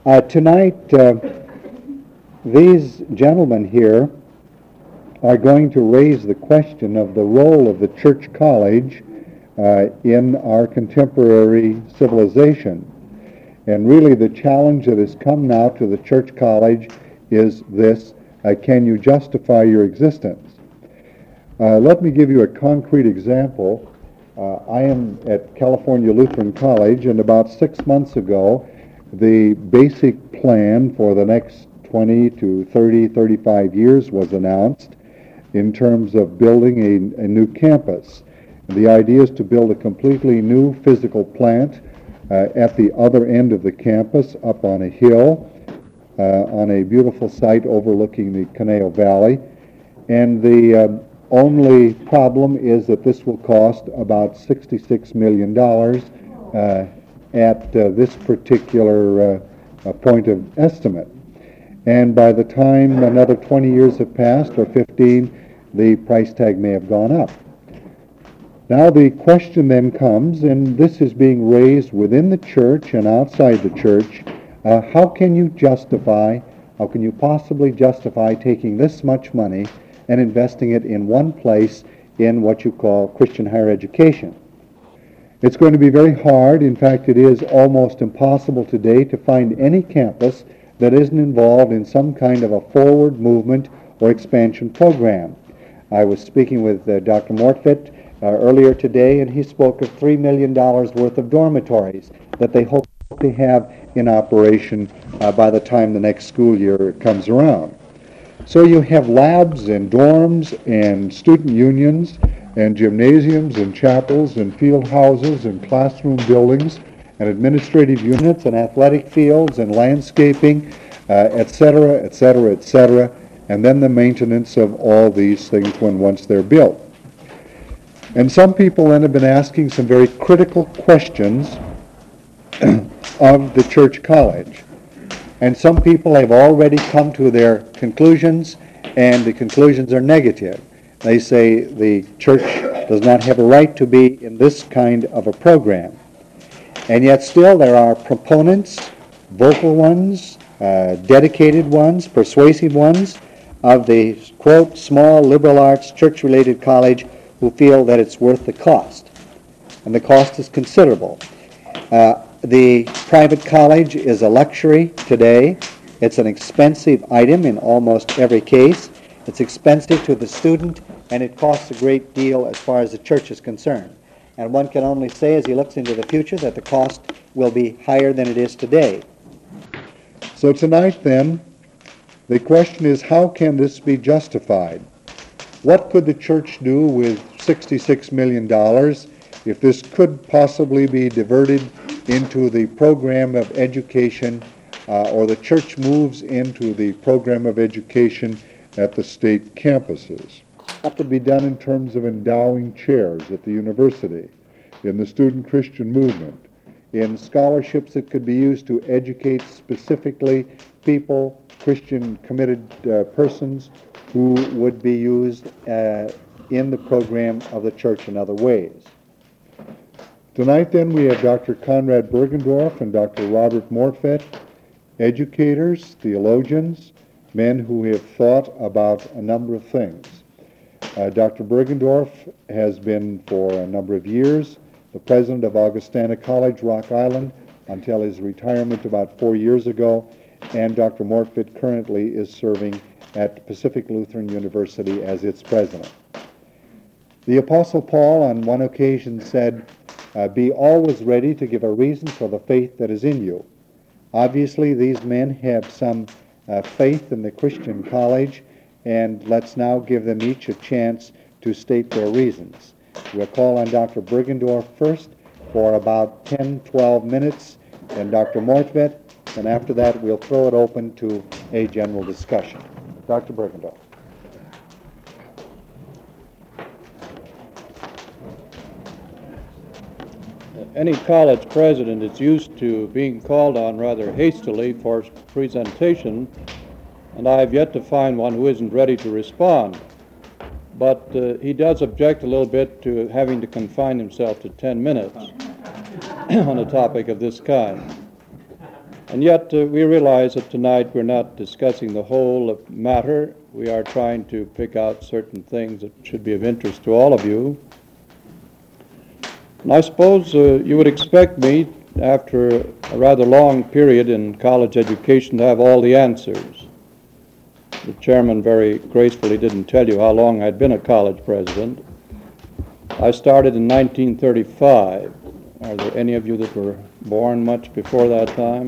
Tonight, these gentlemen here are going to raise the question of the role of the church college in our contemporary civilization. And really the challenge that has come now to the church college is this: can you justify your existence? Let me give you a concrete example. I am at California Lutheran College, and about 6 months ago, the basic plan for the next 20 to 30, 35 years was announced in terms of building a new campus. The idea is to build a completely new physical plant at the other end of the campus, up on a hill, on a beautiful site overlooking the Conejo Valley. And the only problem is that this will cost about $66 million at this particular point of estimate. And by the time another 20 years have passed, or 15, the price tag may have gone up. Now the question then comes, and this is being raised within the church and outside the church, how can you possibly justify taking this much money and investing it in one place in what you call Christian higher education? It's going to be very hard. In fact, it is almost impossible today to find any campus that isn't involved in some kind of a forward movement or expansion program. I was speaking with Dr. Mortfit earlier today, and he spoke of $3 million worth of dormitories that they hope to have in operation by the time the next school year comes around. So you have labs and dorms and student unions and gymnasiums and chapels and field houses and classroom buildings and administrative units and athletic fields and landscaping, et cetera, et cetera, et cetera, and then the maintenance of all these things once they're built. And some people then have been asking some very critical questions of the church college. And some people have already come to their conclusions, and the conclusions are negative. They say the church does not have a right to be in this kind of a program. And yet still there are proponents, vocal ones, dedicated ones, persuasive ones, of the, quote, small liberal arts church-related college who feel that it's worth the cost. And the cost is considerable. The private college is a luxury today. It's an expensive item in almost every case. It's expensive to the student, and it costs a great deal as far as the church is concerned. And one can only say, as he looks into the future, that the cost will be higher than it is today. So tonight, then, the question is, how can this be justified? What could the church do with $66 million if this could possibly be diverted into the program of education, or the church moves into the program of education at the state campuses? What could be done in terms of endowing chairs at the university, in the student Christian movement, in scholarships that could be used to educate specifically people, Christian committed persons, who would be used in the program of the church in other ways. Tonight, then, we have Dr. Conrad Bergendorf and Dr. Robert Mortfett, educators, theologians, men who have thought about a number of things. Dr. Bergendorf has been for a number of years the president of Augustana College, Rock Island, until his retirement about 4 years ago, and Dr. Mortfett currently is serving at Pacific Lutheran University as its president. The Apostle Paul on one occasion said, be always ready to give a reason for the faith that is in you. Obviously, these men have some faith in the Christian college, and let's now give them each a chance to state their reasons. We'll call on Dr. Bergendorf first for about 10, 12 minutes, and Dr. Mortfett, and after that we'll throw it open to a general discussion. Dr. Bergendorf. Any college president is used to being called on rather hastily for presentation, and I have yet to find one who isn't ready to respond. But he does object a little bit to having to confine himself to 10 minutes on a topic of this kind. And yet we realize that tonight we're not discussing the whole matter. We are trying to pick out certain things that should be of interest to all of you. And I suppose you would expect me, after a rather long period in college education, to have all the answers. The chairman very gracefully didn't tell you how long I'd been a college president. I started in 1935. Are there any of you that were born much before that time?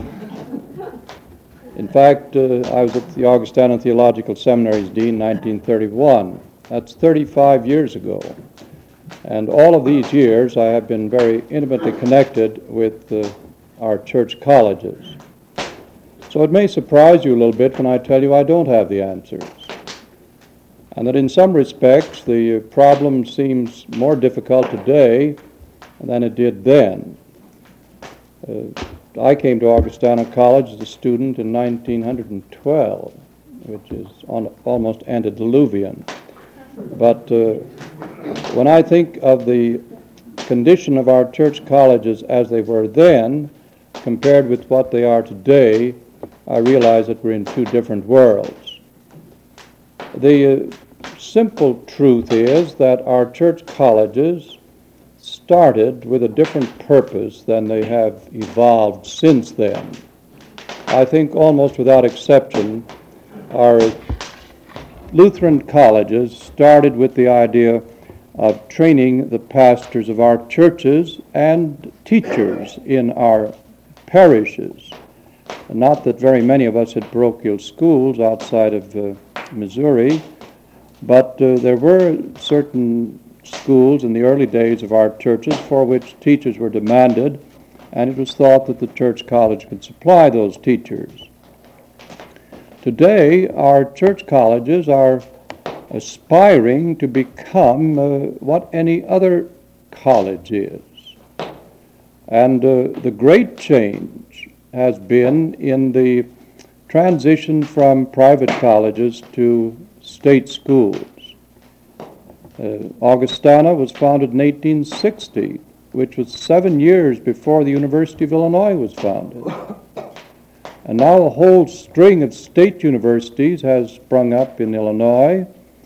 In fact, I was at the Augustana Theological Seminary's dean in 1931. That's 35 years ago. And all of these years I have been very intimately connected with our church colleges. So it may surprise you a little bit when I tell you I don't have the answers. And that in some respects the problem seems more difficult today than it did then. I came to Augustana College as a student in 1912, which is almost antediluvian. But when I think of the condition of our church colleges as they were then, compared with what they are today, I realize that we're in two different worlds. The simple truth is that our church colleges started with a different purpose than they have evolved since then. I think almost without exception, our Lutheran colleges started with the idea of training the pastors of our churches and teachers in our parishes. Not that very many of us had parochial schools outside of Missouri, but there were certain schools in the early days of our churches for which teachers were demanded, and it was thought that the church college could supply those teachers. Today, our church colleges are aspiring to become what any other college is. And the great change has been in the transition from private colleges to state schools. Augustana was founded in 1860, which was 7 years before the University of Illinois was founded. And now a whole string of state universities has sprung up in Illinois,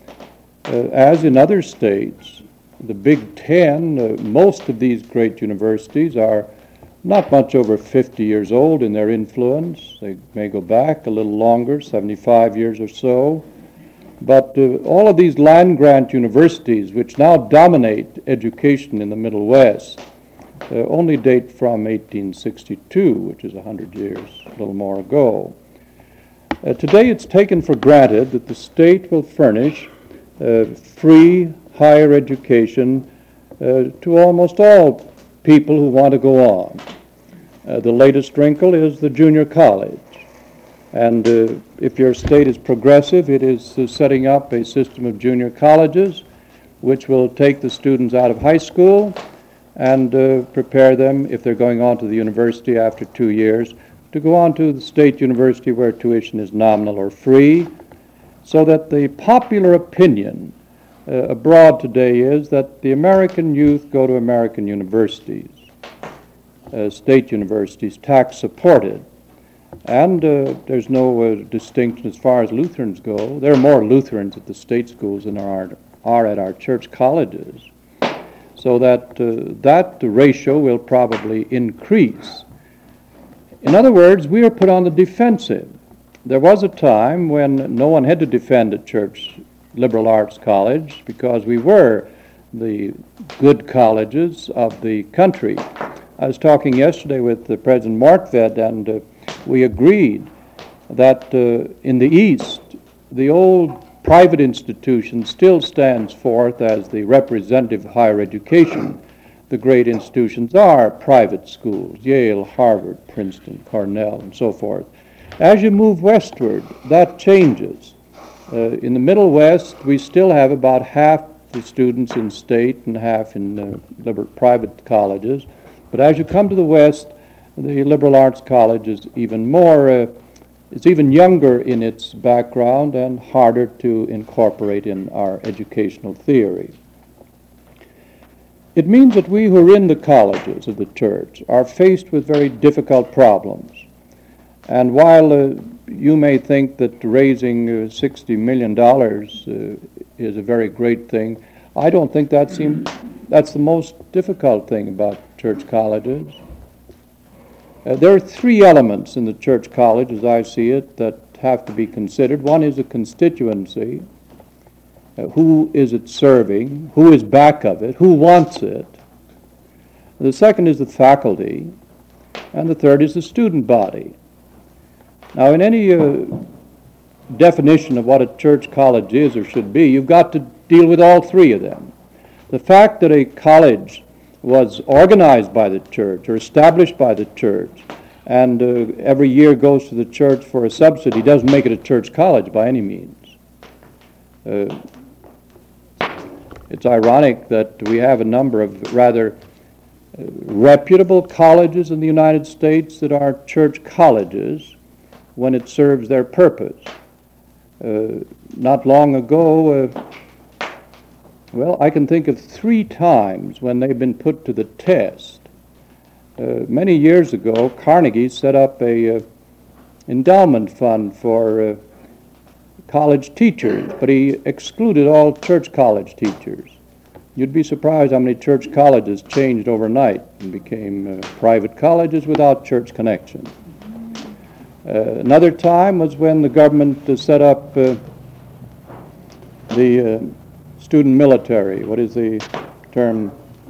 as in other states. The Big Ten, most of these great universities are not much over 50 years old in their influence. They may go back a little longer, 75 years or so. But all of these land-grant universities, which now dominate education in the Middle West, only date from 1862, which is 100 years, a little more ago. Today it's taken for granted that the state will furnish free higher education to almost all people who want to go on. The latest wrinkle is the junior college. And if your state is progressive, it is setting up a system of junior colleges which will take the students out of high school and prepare them, if they're going on to the university after 2 years, to go on to the state university where tuition is nominal or free, so that the popular opinion abroad today is that the American youth go to American universities, state universities, tax-supported. And there's no distinction as far as Lutherans go. There are more Lutherans at the state schools than are at our church colleges. So that ratio will probably increase. In other words, we are put on the defensive. There was a time when no one had to defend a church liberal arts college because we were the good colleges of the country. I was talking yesterday with President Markved, and we agreed that in the East, the old private institution still stands forth as the representative of higher education. The great institutions are private schools, Yale, Harvard, Princeton, Cornell, and so forth. As you move westward, that changes. In the Middle West, we still have about half the students in state and half in private colleges. But as you come to the West, the liberal arts college is even more, it's even younger in its background and harder to incorporate in our educational theory. It means that we who are in the colleges of the church are faced with very difficult problems. And while you may think that raising $60 million is a very great thing, I don't think that's the most difficult thing about church colleges. There are three elements in the church college, as I see it, that have to be considered. One is the constituency. Who is it serving? Who is back of it? Who wants it? The second is the faculty. And the third is the student body. Now, in any definition of what a church college is or should be, you've got to deal with all three of them. The fact that a college was organized by the church or established by the church and every year goes to the church for a subsidy doesn't make it a church college by any means. It's ironic that we have a number of rather reputable colleges in the United States that are church colleges when it serves their purpose. Not long ago, well, I can think of 3 times when they've been put to the test. Many years ago, Carnegie set up a endowment fund for college teachers, but he excluded all church college teachers. You'd be surprised how many church colleges changed overnight and became private colleges without church connection. Another time was when the government set up the student military. What is the term?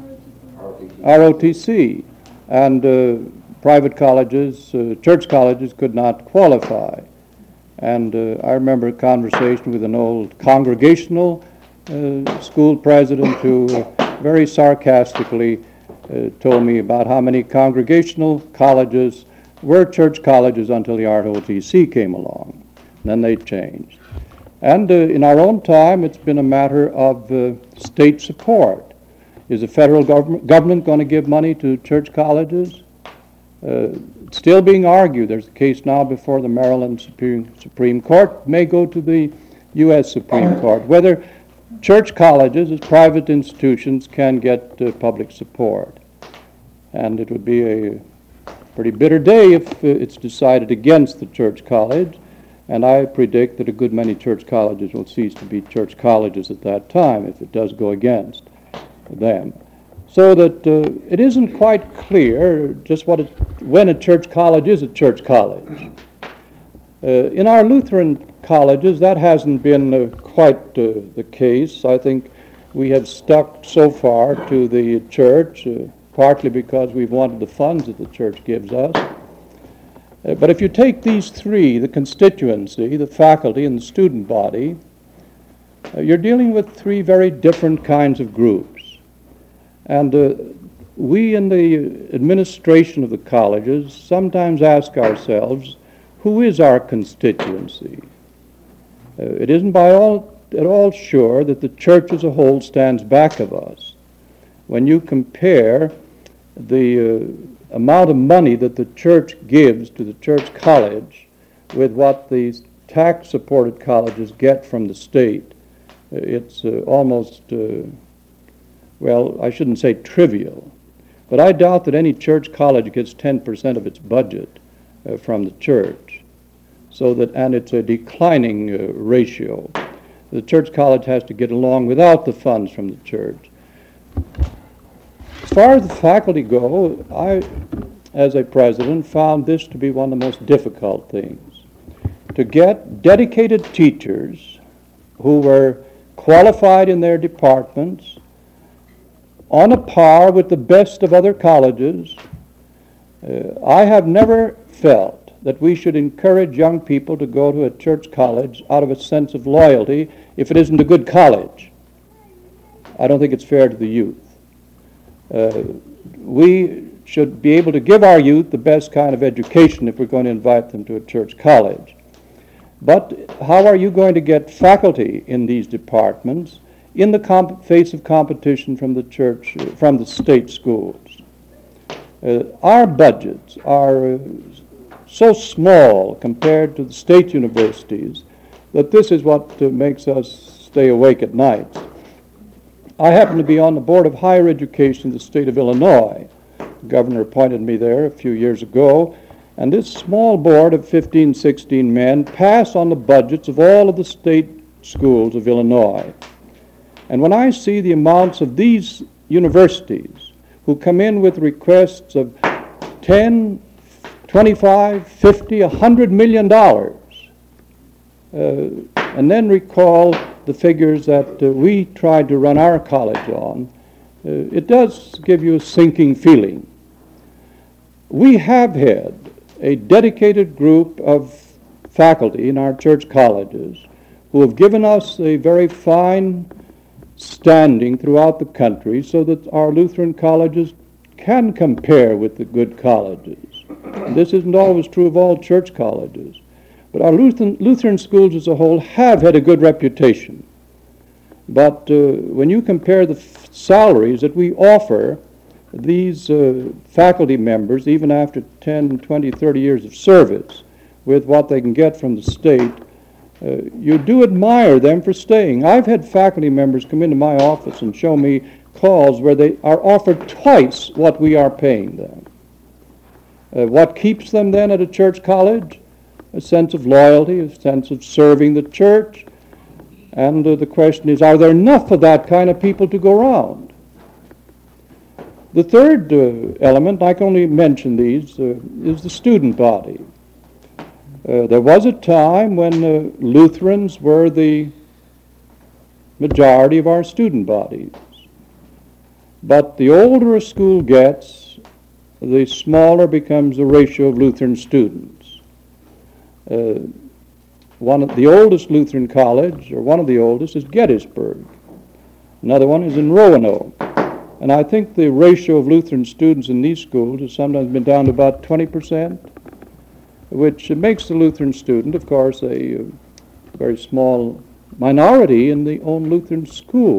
ROTC. And private colleges, church colleges could not qualify. And I remember a conversation with an old congregational school president who very sarcastically told me about how many congregational colleges were church colleges until the ROTC came along. And then they changed. And in our own time, it's been a matter of state support. Is the federal government going to give money to church colleges? It's still being argued. There's a case now before the Maryland Supreme Court, may go to the U.S. Supreme Court, whether church colleges as private institutions can get public support. And it would be a pretty bitter day if it's decided against the church college, and I predict that a good many church colleges will cease to be church colleges at that time if it does go against them. So that it isn't quite clear just when a church college is a church college. In our Lutheran colleges, that hasn't been quite the case. I think we have stuck so far to the church, partly because we've wanted the funds that the church gives us. But if you take these three, the constituency, the faculty, and the student body, you're dealing with 3 very different kinds of groups. And we in the administration of the colleges sometimes ask ourselves, who is our constituency? It isn't at all sure that the church as a whole stands back of us. When you compare the amount of money that the church gives to the church college with what these tax-supported colleges get from the state, it's almost, well, I shouldn't say trivial, but I doubt that any church college gets 10% of its budget from the church. And it's a declining ratio. The church college has to get along without the funds from the church. As far as the faculty go, I, as a president, found this to be one of the most difficult things. To get dedicated teachers who were qualified in their departments, on a par with the best of other colleges. I have never felt that we should encourage young people to go to a church college out of a sense of loyalty if it isn't a good college. I don't think it's fair to the youth. We should be able to give our youth the best kind of education if we're going to invite them to a church college. But how are you going to get faculty in these departments in the face of competition from the church, from the state schools? Our budgets are so small compared to the state universities that this is what makes us stay awake at night. I happen to be on the Board of Higher Education in the state of Illinois. The governor appointed me there a few years ago, And this small board of 15, 16 men pass on the budgets of all of the state schools of Illinois. And when I see the amounts of these universities who come in with requests of 10, 25, 50, $100 million, and then recall the figures that we tried to run our college on, it does give you a sinking feeling. We have had a dedicated group of faculty in our church colleges who have given us a very fine standing throughout the country so that our Lutheran colleges can compare with the good colleges. This isn't always true of all church colleges, but our Lutheran schools as a whole have had a good reputation. But when you compare the salaries that we offer these faculty members, even after 10, 20, 30 years of service, with what they can get from the state, you do admire them for staying. I've had faculty members come into my office and show me calls where they are offered twice what we are paying them. What keeps them then at a church college? A sense of loyalty, a sense of serving the church. And the question is, are there enough of that kind of people to go around? The third element, I can only mention these, is the student body. There was a time when Lutherans were the majority of our student bodies. But the older a school gets, the smaller becomes the ratio of Lutheran students. One of the oldest Lutheran college, or one of the oldest, is Gettysburg. Another one is in Roanoke. And I think the ratio of Lutheran students in these schools has sometimes been down to about 20%, which makes the Lutheran student, of course, a very small minority in the own Lutheran school.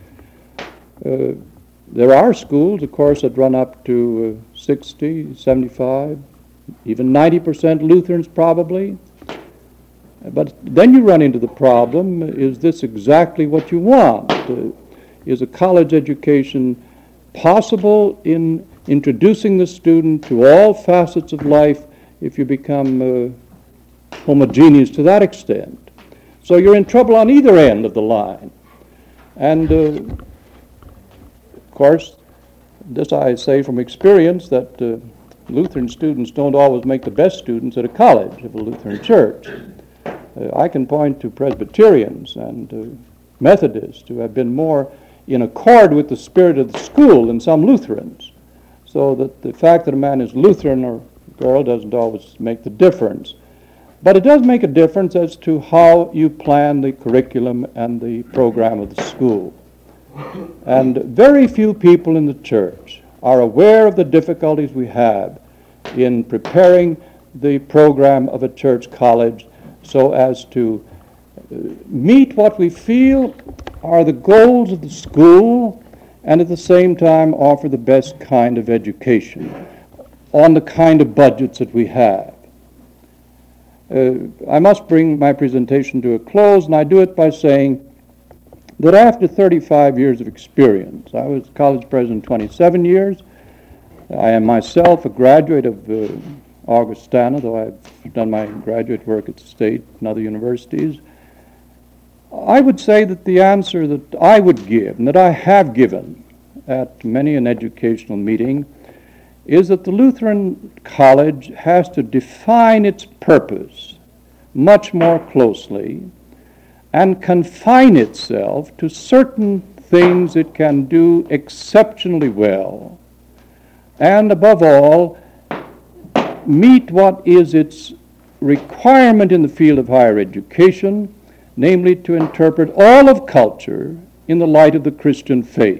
There are schools, of course, that run up to 60, 75, even 90% Lutherans probably. But then you run into the problem, is this exactly what you want? Is a college education possible in introducing the student to all facets of life if you become homogeneous to that extent? So you're in trouble on either end of the line. And of course, this I say from experience, that Lutheran students don't always make the best students at a college of a Lutheran church. I can point to Presbyterians and Methodists who have been more in accord with the spirit of the school than some Lutherans. So that the fact that a man is Lutheran or girl doesn't always make the difference. But it does make a difference as to how you plan the curriculum and the program of the school. And very few people in the church are aware of the difficulties we have in preparing the program of a church college so as to meet what we feel are the goals of the school and at the same time offer the best kind of education on the kind of budgets that we have. I must bring my presentation to a close, and I do it by saying that after 35 years of experience, I was college president 27 years. I am myself a graduate of Augustana, though I've done my graduate work at the state and other universities. I would say that the answer that I would give, and that I have given at many an educational meeting, is that the Lutheran College has to define its purpose much more closely and confine itself to certain things it can do exceptionally well, and above all, meet what is its requirement in the field of higher education, namely to interpret all of culture in the light of the Christian faith.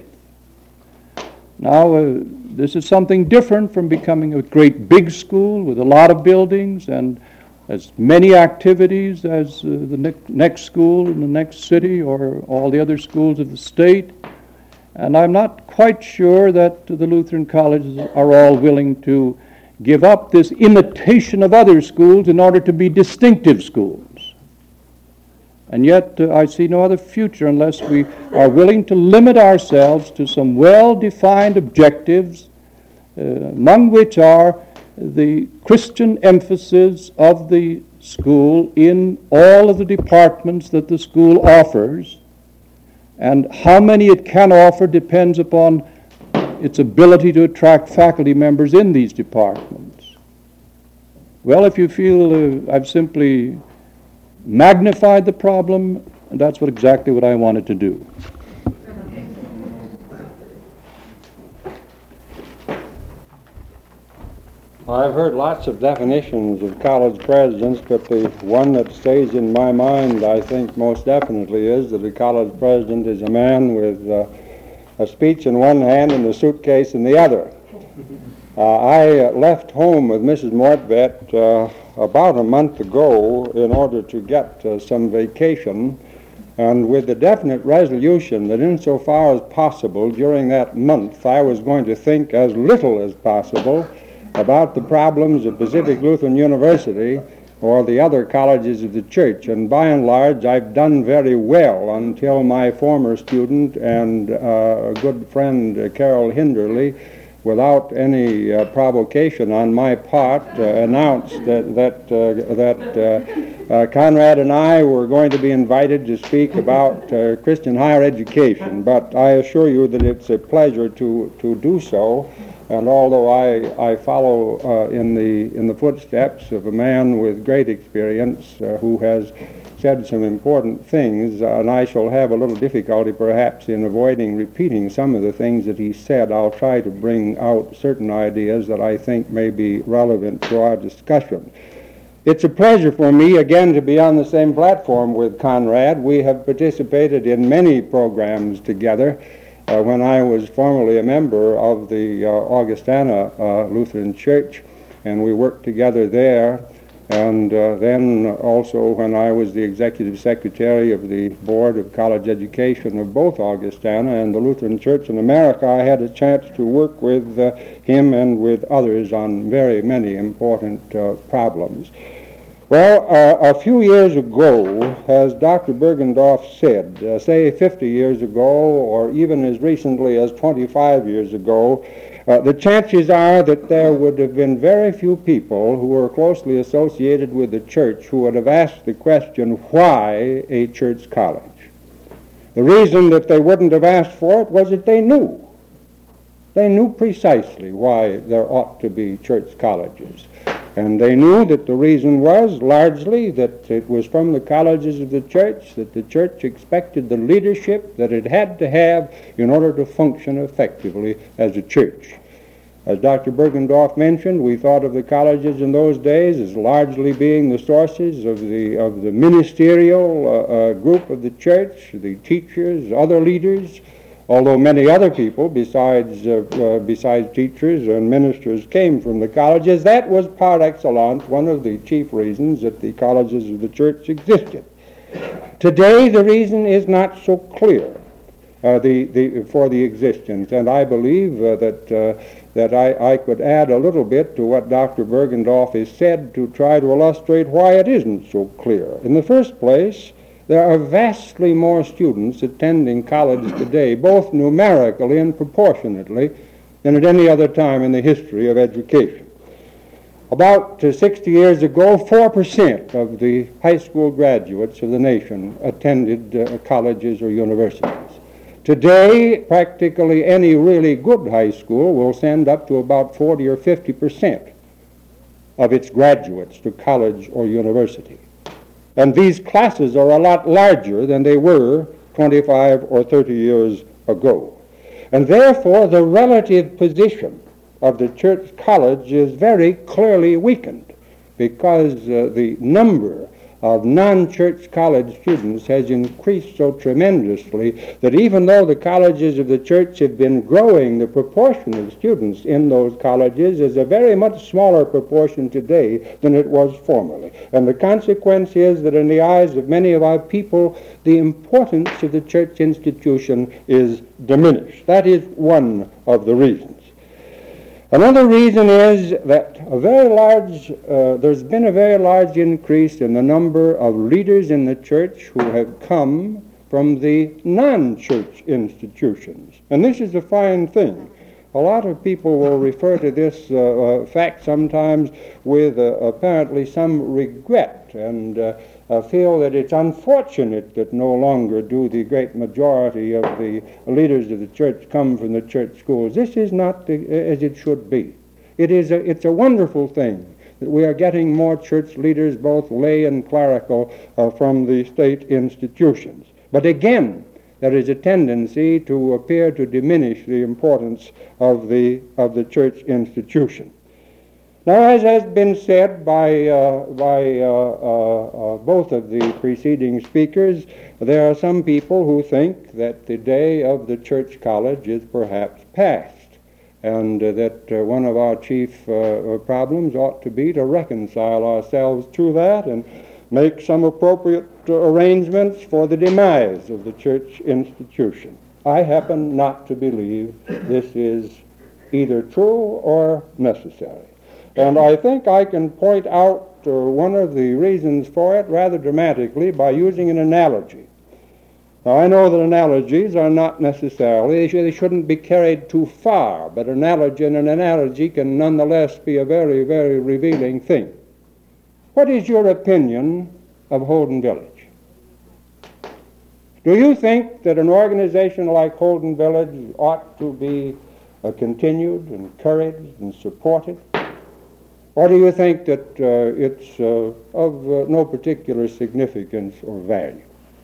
Now, this is something different from becoming a great big school with a lot of buildings and as many activities as the next school in the next city or all the other schools of the state. And I'm not quite sure that the Lutheran colleges are all willing to give up this imitation of other schools in order to be distinctive schools. And yet I see no other future unless we are willing to limit ourselves to some well-defined objectives, among which are the Christian emphasis of the school in all of the departments that the school offers, and how many it can offer depends upon its ability to attract faculty members in these departments. Well, if you feel I've simply magnified the problem, that's exactly what I wanted to do. I've heard lots of definitions of college presidents, but the one that stays in my mind, I think, most definitely is that a college president is a man with a speech in one hand and a suitcase in the other. I left home with Mrs. Mortvedt about a month ago in order to get some vacation, and with the definite resolution that insofar as possible during that month I was going to think as little as possible about the problems of Pacific Lutheran University or the other colleges of the church. And by and large, I've done very well until my former student and good friend Carol Hinderly, without any provocation on my part, announced that Conrad and I were going to be invited to speak about Christian higher education. But I assure you that it's a pleasure to do so. And although I follow in the footsteps of a man with great experience who has said some important things, and I shall have a little difficulty perhaps in avoiding repeating some of the things that he said, I'll try to bring out certain ideas that I think may be relevant to our discussion. It's a pleasure for me again to be on the same platform with Conrad. We have participated in many programs together. When I was formerly a member of the Augustana Lutheran Church, and we worked together there, and then also when I was the executive secretary of the Board of College Education of both Augustana and the Lutheran Church in America, I had a chance to work with him and with others on very many important problems. Well, a few years ago, as Dr. Bergendorf said, say 50 years ago, or even as recently as 25 years ago, the chances are that there would have been very few people who were closely associated with the church who would have asked the question, why a church college? The reason that they wouldn't have asked for it was that they knew. They knew precisely why there ought to be church colleges. And they knew that the reason was largely that it was from the colleges of the church that the church expected the leadership that it had to have in order to function effectively as a church. As Dr. Bergendorf mentioned, we thought of the colleges in those days as largely being the sources of the ministerial group of the church, the teachers, other leaders, although many other people besides teachers and ministers came from the colleges. That was par excellence one of the chief reasons that the colleges of the church existed. Today the reason is not so clear for the existence, and I believe that I could add a little bit to what Dr. Bergendorf has said to try to illustrate why it isn't so clear. In the first place, there are vastly more students attending college today, both numerically and proportionately, than at any other time in the history of education. About 60 years ago, 4% of the high school graduates of the nation attended colleges or universities. Today, practically any really good high school will send up to about 40 or 50% of its graduates to college or university. And these classes are a lot larger than they were 25 or 30 years ago. And therefore, the relative position of the church college is very clearly weakened because the number of non-church college students has increased so tremendously that even though the colleges of the church have been growing, the proportion of students in those colleges is a very much smaller proportion today than it was formerly. And the consequence is that in the eyes of many of our people, the importance of the church institution is diminished. That is one of the reasons. Another reason is that there's been a very large increase in the number of leaders in the church who have come from the non-church institutions. And this is a fine thing. A lot of people will refer to this fact sometimes with apparently some regret and feel that it's unfortunate that no longer do the great majority of the leaders of the church come from the church schools. This is not as it should be. It's a wonderful thing that we are getting more church leaders, both lay and clerical, from the state institutions. But again, there is a tendency to appear to diminish the importance of the church institution. Now, as has been said by both of the preceding speakers, there are some people who think that the day of the church college is perhaps past, and that one of our chief problems ought to be to reconcile ourselves to that and make some appropriate arrangements for the demise of the church institution. I happen not to believe this is either true or necessary. And I think I can point out one of the reasons for it rather dramatically by using an analogy. Now, I know that analogies are not necessarily, they shouldn't be carried too far, but an analogy can nonetheless be a very, very revealing thing. What is your opinion of Holden Village? Do you think that an organization like Holden Village ought to be continued, encouraged, and supported? Or do you think that it's of no particular significance or value?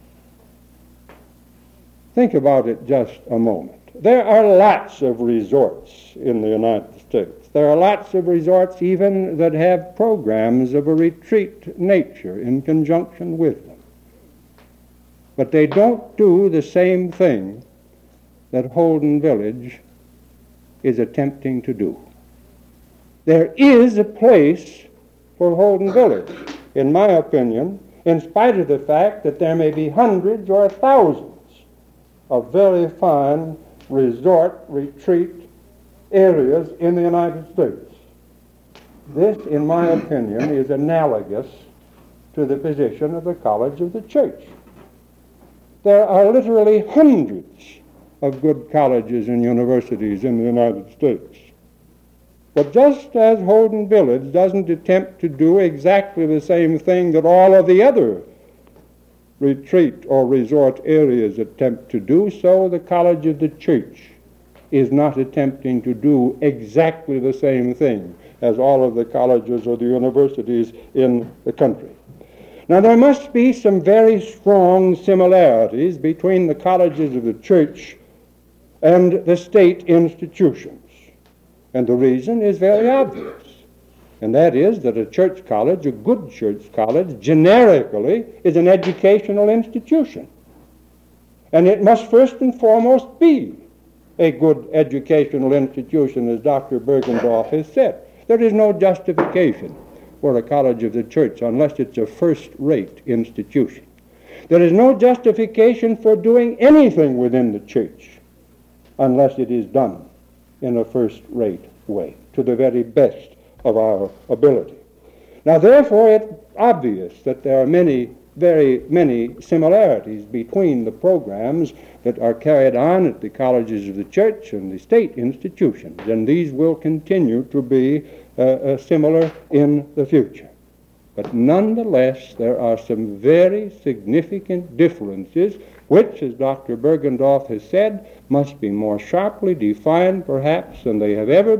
Think about it just a moment. There are lots of resorts in the United States. There are lots of resorts even that have programs of a retreat nature in conjunction with them. But they don't do the same thing that Holden Village is attempting to do. There is a place for Holden Village, in my opinion, in spite of the fact that there may be hundreds or thousands of very fine resort retreat areas in the United States. This, in my opinion, is analogous to the position of the College of the Church. There are literally hundreds of good colleges and universities in the United States. But just as Holden Village doesn't attempt to do exactly the same thing that all of the other retreat or resort areas attempt to do, so the College of the Church is not attempting to do exactly the same thing as all of the colleges or the universities in the country. Now, there must be some very strong similarities between the colleges of the church and the state institutions. And the reason is very obvious. And that is that a church college, a good church college, generically is an educational institution. And it must first and foremost be a good educational institution, as Dr. Bergendorf has said. There is no justification for a college of the church unless it's a first-rate institution. There is no justification for doing anything within the church unless it is done in a first-rate way, to the very best of our ability. Now, therefore, it's obvious that there are very many similarities between the programs that are carried on at the colleges of the church and the state institutions, and these will continue to be similar in the future. But nonetheless, there are some very significant differences which, as Dr. Bergendorf has said, must be more sharply defined perhaps than they have ever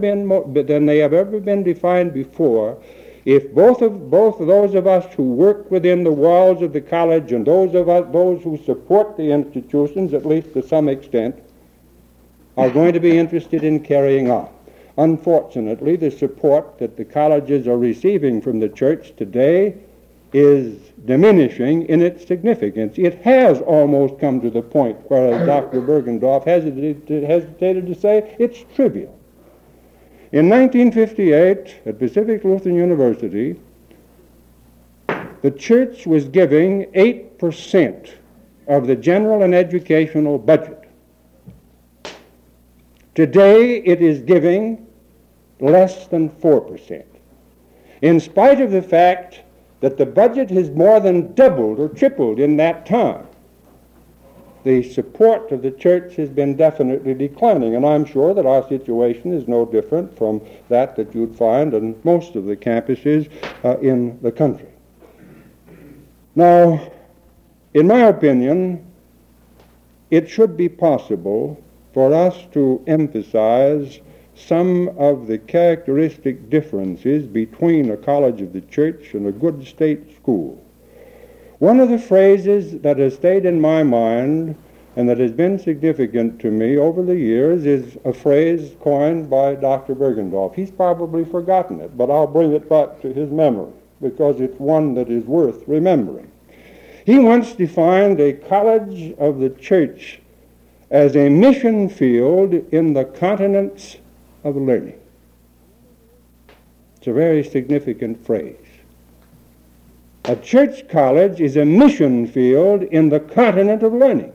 been defined before, if both of those of us who work within the walls of the college and those who support the institutions, at least to some extent, are going to be interested in carrying on. Unfortunately, the support that the colleges are receiving from the church today is diminishing in its significance. It has almost come to the point where, as Dr. Bergendorf hesitated to say, it's trivial. In 1958, at Pacific Lutheran University, the church was giving 8% of the general and educational budget. Today, it is giving less than 4%, in spite of the fact that the budget has more than doubled or tripled in that time. the support of the church has been definitely declining, and I'm sure that our situation is no different from that you'd find on most of the campuses in the country. Now, in my opinion, it should be possible for us to emphasize some of the characteristic differences between a college of the church and a good state school. One of the phrases that has stayed in my mind and that has been significant to me over the years is a phrase coined by Dr. Bergendorf. He's probably forgotten it, but I'll bring it back to his memory because it's one that is worth remembering. He once defined a college of the church as a mission field in the continents of learning. It's a very significant phrase. A church college is a mission field in the continent of learning.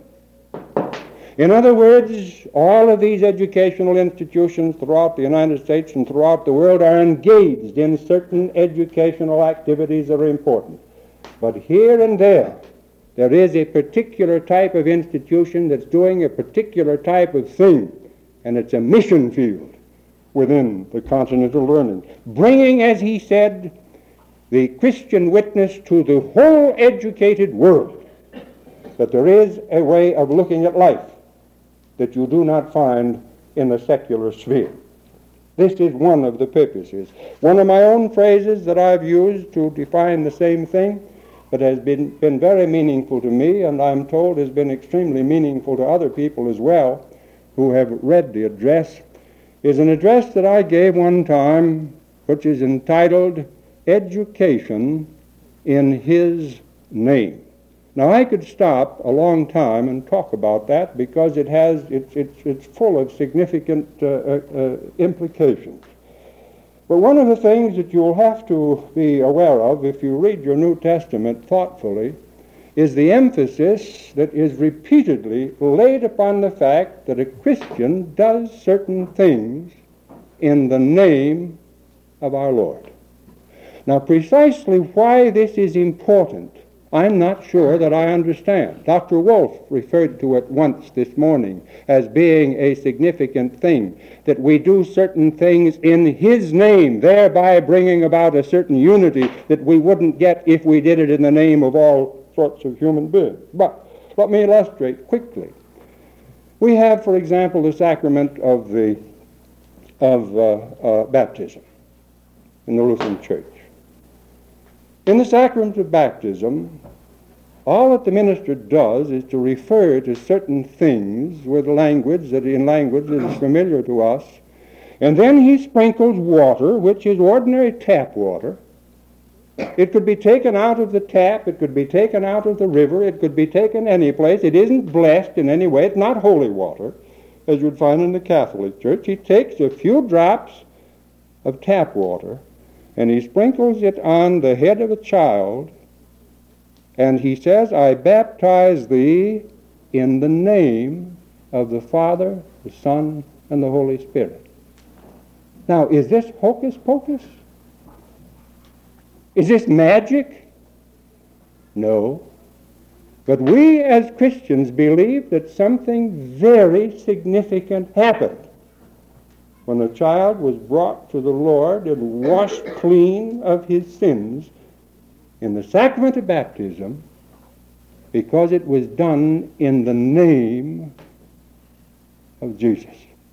In other words, all of these educational institutions throughout the United States and throughout the world are engaged in certain educational activities that are important. But here and there is a particular type of institution that's doing a particular type of thing, and it's a mission field within the continent of learning, bringing, as he said, the Christian witness to the whole educated world that there is a way of looking at life that you do not find in the secular sphere. This is one of the purposes. One of my own phrases that I've used to define the same thing, but has been very meaningful to me, and I'm told has been extremely meaningful to other people as well who have read the address, is an address that I gave one time which is entitled Education in His Name. Now, I could stop a long time and talk about that because it's full of significant implications. But one of the things that you'll have to be aware of if you read your New Testament thoughtfully is the emphasis that is repeatedly laid upon the fact that a Christian does certain things in the name of our Lord. Now, precisely why this is important, I'm not sure that I understand. Dr. Wolf referred to it once this morning as being a significant thing, that we do certain things in His name, thereby bringing about a certain unity that we wouldn't get if we did it in the name of all sorts of human beings. But let me illustrate quickly. We have, for example, the sacrament of baptism in the Lutheran Church. In the sacrament of baptism, all that the minister does is to refer to certain things with language that is familiar to us, and then he sprinkles water, which is ordinary tap water. It could be taken out of the tap, it could be taken out of the river, it could be taken any place. It isn't blessed in any way. It's not holy water, as you'd find in the Catholic Church. He takes a few drops of tap water, and he sprinkles it on the head of a child, and he says, I baptize thee in the name of the Father, the Son, and the Holy Spirit. Now, is this hocus pocus? Is this magic? No. But we as Christians believe that something very significant happened when a child was brought to the Lord and washed clean of his sins in the sacrament of baptism, because it was done in the name of Jesus.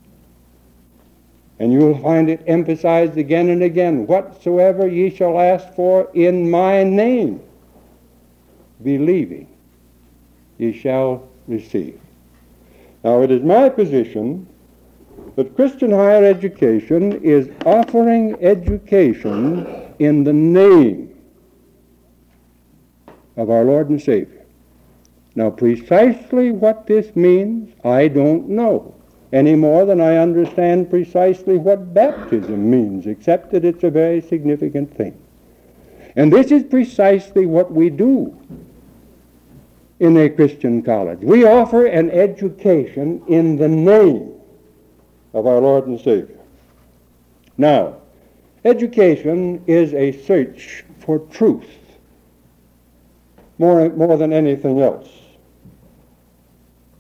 And you'll find it emphasized again and again, whatsoever ye shall ask for in my name, believing, ye shall receive. Now, it is my position that Christian higher education is offering education in the name of our Lord and Savior. Now, precisely what this means, I don't know, any more than I understand precisely what baptism means, except that it's a very significant thing. And this is precisely what we do in a Christian college. We offer an education in the name of our Lord and Savior. Now, education is a search for truth more than anything else.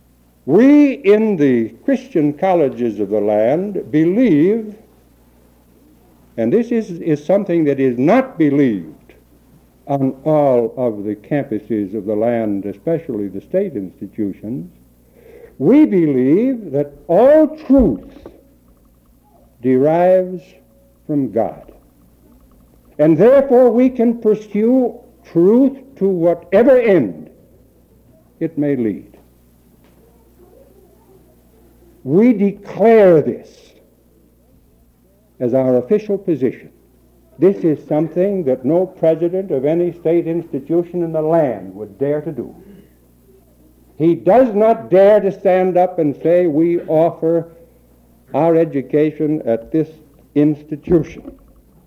We in the Christian colleges of the land believe, and this is something that is not believed on all of the campuses of the land, especially the state institutions, we believe that all truth derives from God. And therefore we can pursue truth to whatever end it may lead. We declare this as our official position. This is something that no president of any state institution in the land would dare to do. He does not dare to stand up and say, we offer our education at this institution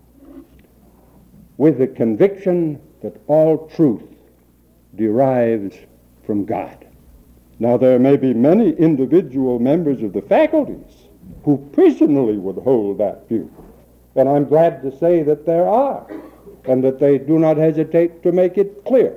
with the conviction that all truth derives from God. Now, there may be many individual members of the faculties who personally would hold that view, and I'm glad to say that there are, and that they do not hesitate to make it clear.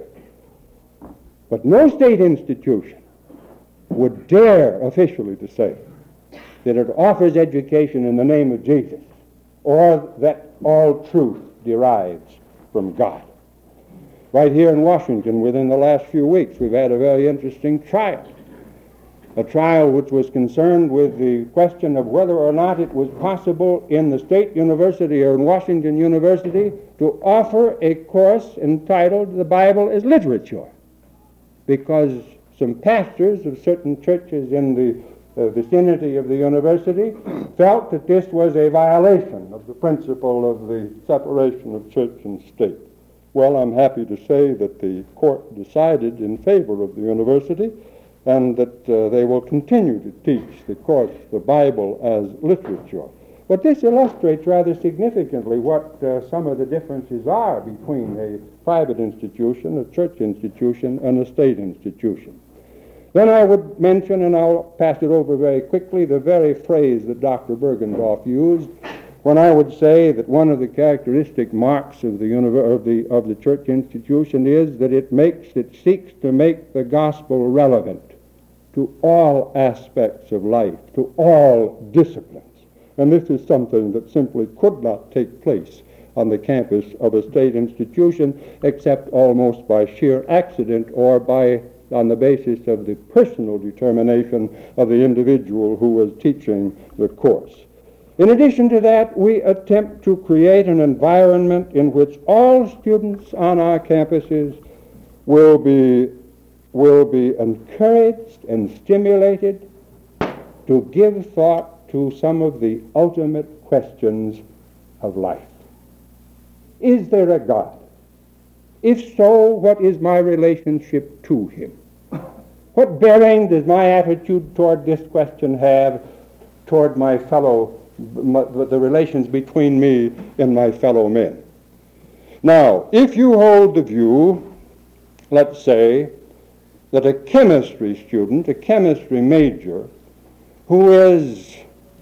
But no state institution would dare officially to say that it offers education in the name of Jesus, or that all truth derives from God. Right here in Washington, within the last few weeks, we've had a very interesting trial. A trial which was concerned with the question of whether or not it was possible in the state university or in Washington University to offer a course entitled The Bible as Literature, because some pastors of certain churches in the vicinity of the university felt that this was a violation of the principle of the separation of church and state. Well, I'm happy to say that the court decided in favor of the university, and that they will continue to teach the course, the Bible as literature. But this illustrates rather significantly what some of the differences are between a private institution, a church institution, and a state institution. Then I would mention, and I'll pass it over very quickly, the very phrase that Dr. Bergendorf used when I would say that one of the characteristic marks of the church institution is that it seeks to make the gospel relevant to all aspects of life, to all disciplines. And this is something that simply could not take place on the campus of a state institution, except almost by sheer accident or on the basis of the personal determination of the individual who was teaching the course. In addition to that, we attempt to create an environment in which all students on our campuses will be encouraged and stimulated to give thought to some of the ultimate questions of life. Is there a God? If so, what is my relationship to him? What bearing does my attitude toward this question have toward the relations between me and my fellow men? Now, if you hold the view, let's say, that a chemistry student, a chemistry major, who is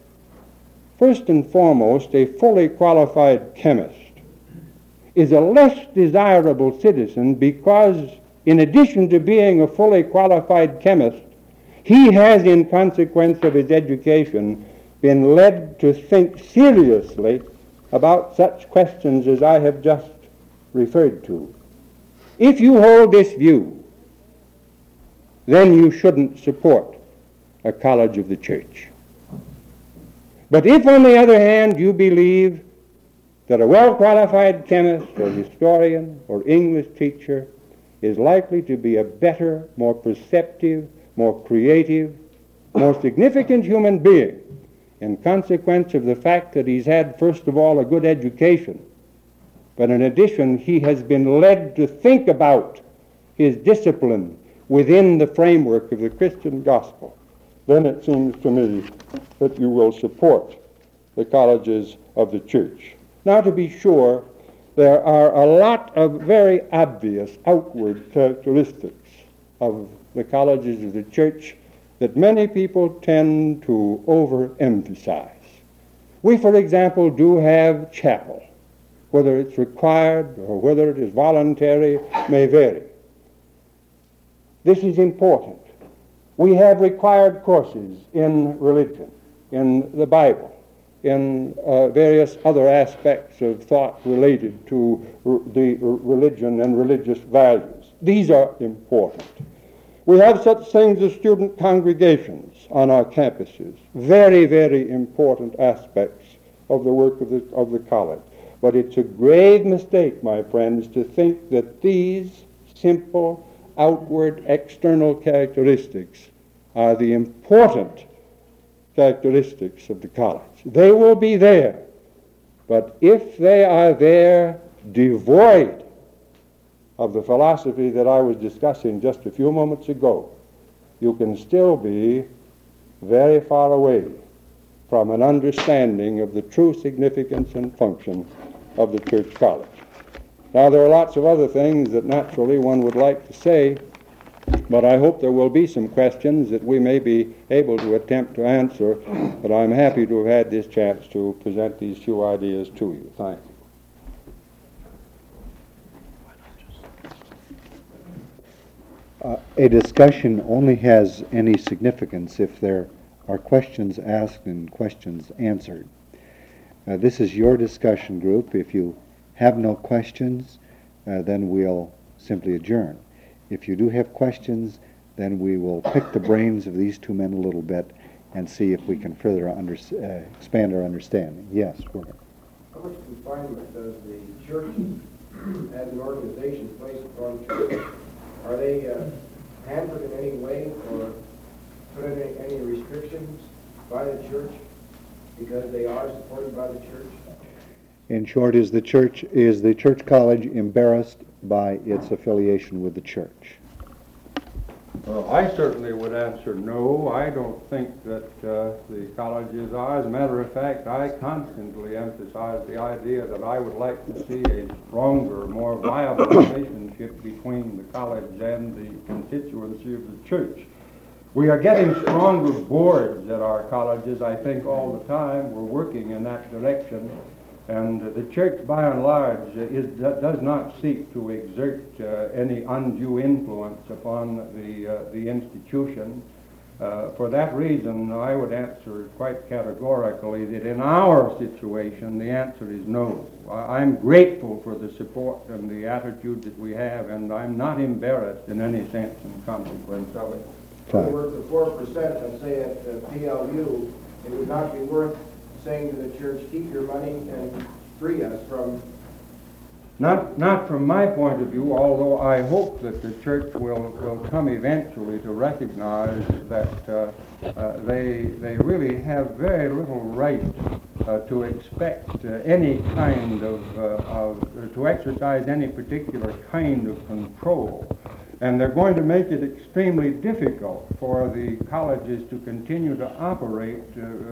first and foremost a fully qualified chemist, is a less desirable citizen because, in addition to being a fully qualified chemist, he has, in consequence of his education, been led to think seriously about such questions as I have just referred to. If you hold this view, then you shouldn't support a college of the church. But if, on the other hand, you believe that a well-qualified chemist or historian or English teacher is likely to be a better, more perceptive, more creative, more significant human being in consequence of the fact that he's had, first of all, a good education, but in addition, he has been led to think about his discipline within the framework of the Christian gospel, then it seems to me that you will support the colleges of the church. Now, to be sure, there are a lot of very obvious outward characteristics of the colleges of the church that many people tend to overemphasize. We, for example, do have chapel. Whether it's required or whether it is voluntary may vary. This is important. We have required courses in religion, in the Bible, in various other aspects of thought related to the religion and religious values. These are important. We have such things as student congregations on our campuses, very, very important aspects of the work of the college. But it's a grave mistake, my friends, to think that these simple, outward, external characteristics are the important characteristics of the college. They will be there, but if they are there devoid of the philosophy that I was discussing just a few moments ago, you can still be very far away from an understanding of the true significance and function of the church college. Now, there are lots of other things that naturally one would like to say, but I hope there will be some questions that we may be able to attempt to answer, but I'm happy to have had this chance to present these few ideas to you. Thank you. A discussion only has any significance if there are questions asked and questions answered. This is your discussion group. If you have no questions, then we'll simply adjourn. If you do have questions, then we will pick the brains of these two men a little bit and see if we can further expand our understanding. Yes, Gordon. How much confinement does the church as an organization place upon church? Are they hampered in any way or put in any restrictions by the church because they are supported by the church? In short, is the church college embarrassed by its affiliation with the church? Well, I certainly would answer no. I don't think that the colleges are. As a matter of fact, I constantly emphasize the idea that I would like to see a stronger, more viable relationship between the college and the constituency of the church. We are getting stronger boards at our colleges, I think, all the time. We're working in that direction. And the church, by and large, does not seek to exert any undue influence upon the institution. For that reason, I would answer quite categorically that in our situation, the answer is no. I'm grateful for the support and the attitude that we have, and I'm not embarrassed in any sense in consequence of it. In other words, the 4%, let's say at PLU, it would not be worth saying to the church, keep your money and free us from... Not from my point of view, although I hope that the church will come eventually to recognize that they really have very little right to expect any kind to exercise any particular kind of control. And they're going to make it extremely difficult for the colleges to continue to operate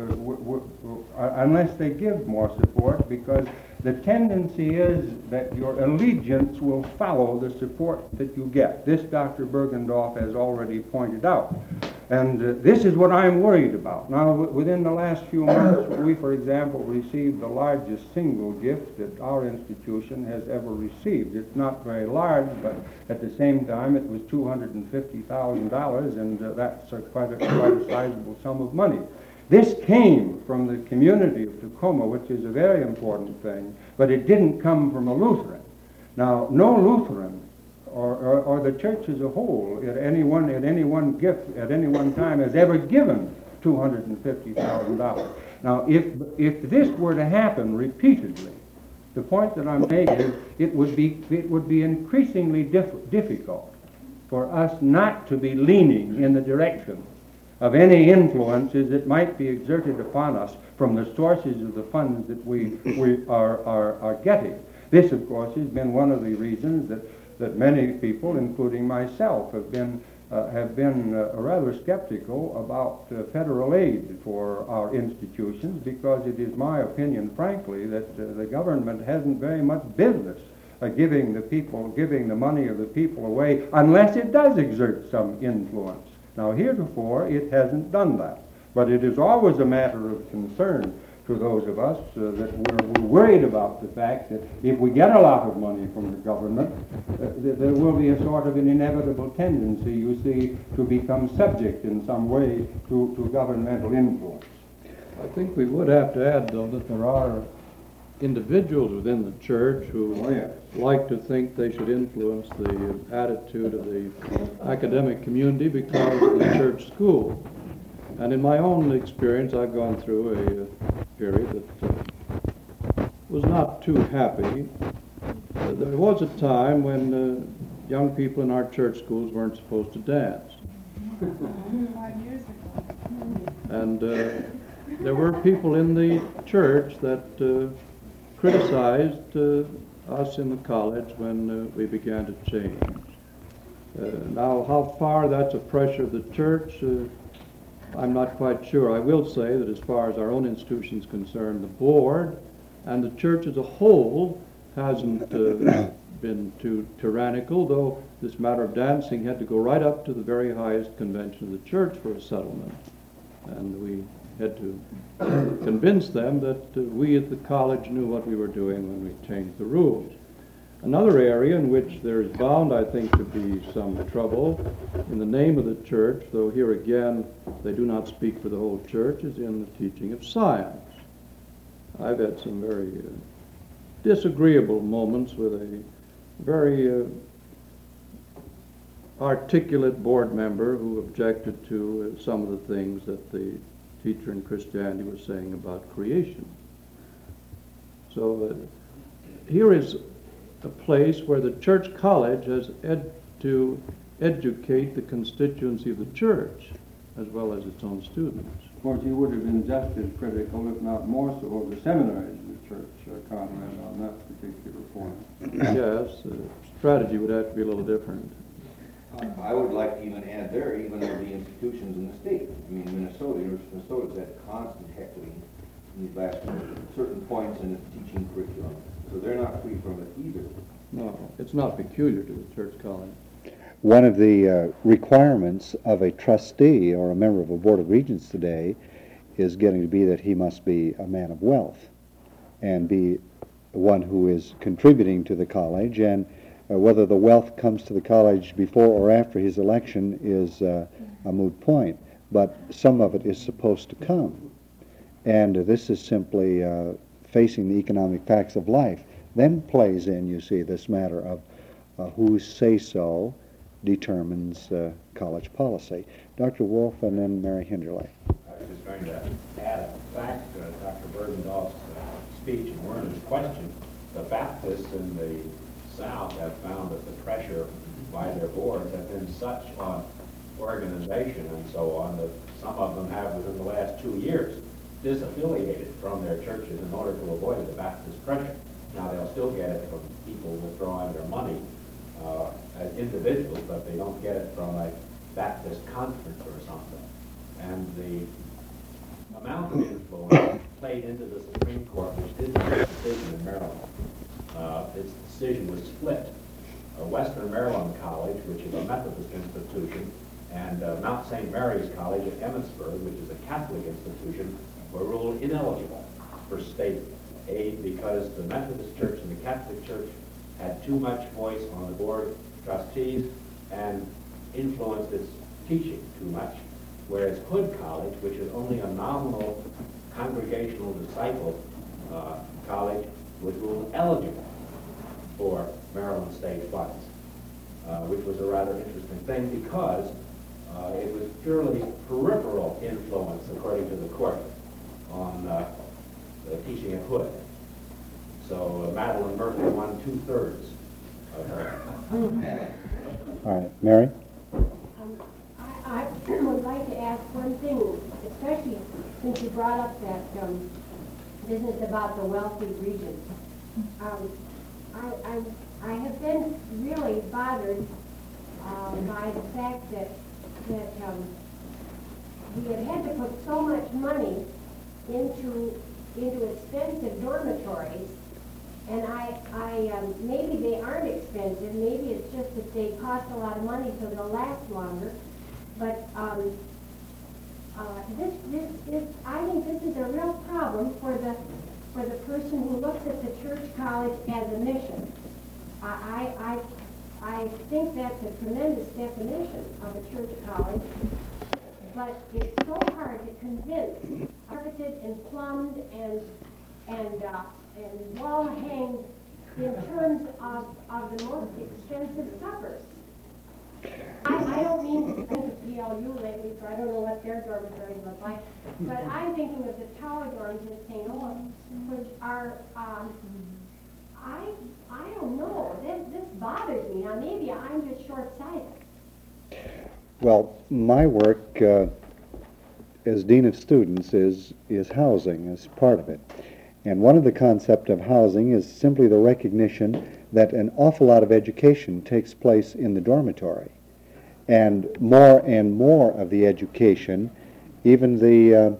unless they give more support, because the tendency is that your allegiance will follow the support that you get. This Dr. Bergendorf has already pointed out. And this is what I'm worried about. Now, within the last few months, we, for example, received the largest single gift that our institution has ever received. It's not very large, but at the same time, it was $250,000, and that's quite a sizable sum of money. This came from the community of Tacoma, which is a very important thing, but it didn't come from a Lutheran. Now, no Lutheran or the church as a whole at any one gift at any one time has ever given $250,000. Now, if this were to happen repeatedly, the point that I'm making is it would be increasingly difficult for us not to be leaning in the direction of any influences that might be exerted upon us from the sources of the funds that we are getting. This, of course, has been one of the reasons that many people, including myself, have been rather skeptical about federal aid for our institutions, because it is my opinion, frankly, that the government hasn't very much business giving the money of the people away unless it does exert some influence. Now, heretofore, it hasn't done that, but it is always a matter of concern to those of us that we're worried about the fact that if we get a lot of money from the government, there will be a sort of an inevitable tendency, you see, to become subject in some way to governmental influence. I think we would have to add, though, that there are individuals within the church who like to think they should influence the attitude of the academic community because of the church school. And in my own experience, I've gone through a period that was not too happy. There was a time when young people in our church schools weren't supposed to dance. 5 years ago. And there were people in the church that criticized us in the college when we began to change. Now, how far that's a pressure of the church, I'm not quite sure. I will say that as far as our own institution is concerned, the board and the church as a whole hasn't been too tyrannical, though this matter of dancing had to go right up to the very highest convention of the church for a settlement. And we had to convince them that we at the college knew what we were doing when we changed the rules. Another area in which there is bound, I think, to be some trouble in the name of the church, though here again they do not speak for the whole church, is in the teaching of science. I've had some very disagreeable moments with a very articulate board member who objected to some of the things that the teacher in Christianity was saying about creation. So here is a place where the church college has to educate the constituency of the church as well as its own students. Of course, you would have been just as critical, if not more so, of the seminaries of the church, Conrad, on that particular point. Yes, the strategy would have to be a little different. I would like to even add there, even of the institutions in the state. I mean, Minnesota's had constant heckling in these last certain points in its teaching curriculum. So they're not free from it either. No, it's not peculiar to the church college. One of the requirements of a trustee or a member of a board of regents today is getting to be that he must be a man of wealth and be one who is contributing to the college, and whether the wealth comes to the college before or after his election is a moot point, but some of it is supposed to come. And this is simply facing the economic facts of life. Then plays in, you see, this matter of whose say-so determines college policy. Dr. Wolf and then Mary Hinderley. I was just going to add a fact to Dr. Bergendahls' speech and Werner's question. The Baptists in the South have found that the pressure by their boards have been such on organization and so on that some of them have within the last 2 years disaffiliated from their churches in order to avoid the Baptist pressure. Now they'll still get it from people withdrawing their money as individuals, but they don't get it from a Baptist conference or something. And the amount of influence played into the Supreme Court, which did make a decision in Maryland. Its decision was split. Western Maryland College, which is a Methodist institution, and Mount St. Mary's College at Emmitsburg, which is a Catholic institution, were ruled ineligible for state aid because the Methodist Church and the Catholic Church had too much voice on the board of trustees and influenced its teaching too much, whereas Hood College, which is only a nominal congregational disciple college, was ruled eligible for Maryland state funds, which was a rather interesting thing because it was purely peripheral influence, according to the court, on the teaching at Hood. So Madeline Murphy won 2/3 of her. All right, Mary? I would like to ask one thing, especially since you brought up that business about the wealthy regions. I have been really bothered by the fact that we have had to put so much money into expensive dormitories, and maybe they aren't expensive, maybe it's just that they cost a lot of money so they'll last longer, but I think this is a real problem for the person who looks at the church college as a mission. I think that's a tremendous definition of a church college, but it's so hard to convince, carpeted and plumbed and wall hanged in terms of the most expensive suppers. I don't mean to think of PLU lately, so I don't know what their dormitories look like, but I'm thinking of the tower dorms at St. Louis, which are, I don't know, this bothers me. Now, maybe I'm just short-sighted. Well, my work as Dean of Students is housing as part of it. And one of the concepts of housing is simply the recognition that an awful lot of education takes place in the dormitory. And more of the education, even the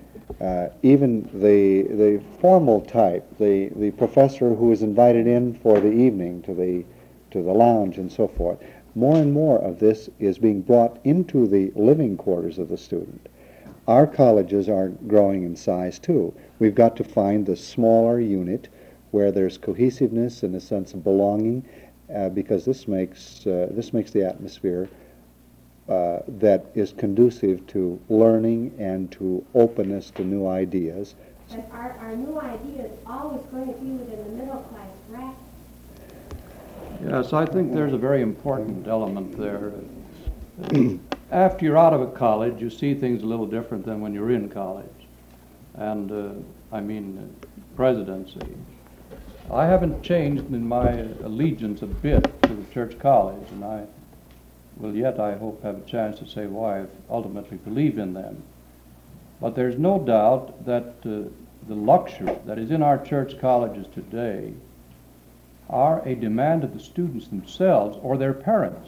formal type, the professor who is invited in for the evening to the lounge and so forth, more and more of this is being brought into the living quarters of the student. Our colleges are growing in size too. We've got to find the smaller unit where there's cohesiveness and a sense of belonging, because this makes the atmosphere that is conducive to learning and to openness to new ideas. But our new ideas always going to be within the middle class bracket. Yes, I think there's a very important element there. After you're out of a college, you see things a little different than when you're in college. And I mean presidency. I haven't changed in my allegiance a bit to the church college, and I will yet, I hope, have a chance to say why I ultimately believe in them. But there's no doubt that the luxury that is in our church colleges today are a demand of the students themselves or their parents.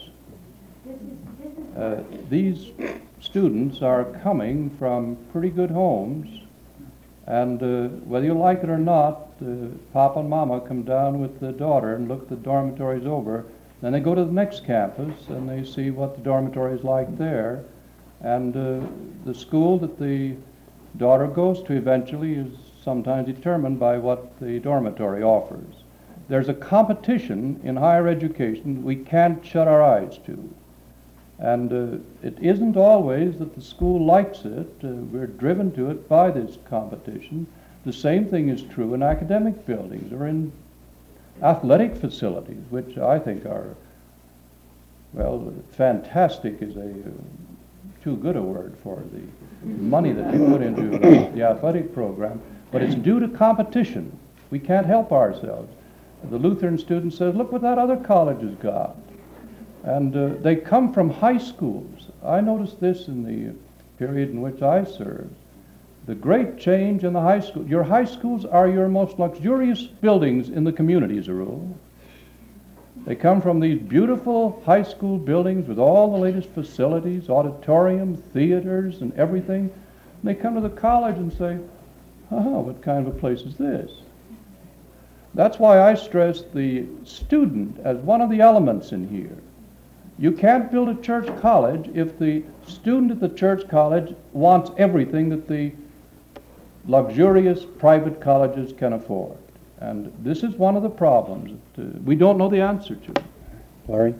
These students are coming from pretty good homes, and whether you like it or not, Papa and Mama come down with the daughter and look the dormitories over. Then they go to the next campus and they see what the dormitory is like there. And the school that the daughter goes to eventually is sometimes determined by what the dormitory offers. There's a competition in higher education we can't shut our eyes to. And it isn't always that the school likes it. We're driven to it by this competition. The same thing is true in academic buildings or in athletic facilities, which I think are, well, fantastic is too good a word for the money that they put into the athletic program, but it's due to competition. We can't help ourselves. The Lutheran student says, look what that other college has got. And they come from high schools. I noticed this in the period in which I served. The great change in the high school. Your high schools are your most luxurious buildings in the community as a rule. They come from these beautiful high school buildings with all the latest facilities, auditorium, theaters, and everything. And they come to the college and say, oh, what kind of a place is this? That's why I stress the student as one of the elements in here. You can't build a church college if the student at the church college wants everything that the luxurious private colleges can afford. And this is one of the problems that we don't know the answer to. Larry?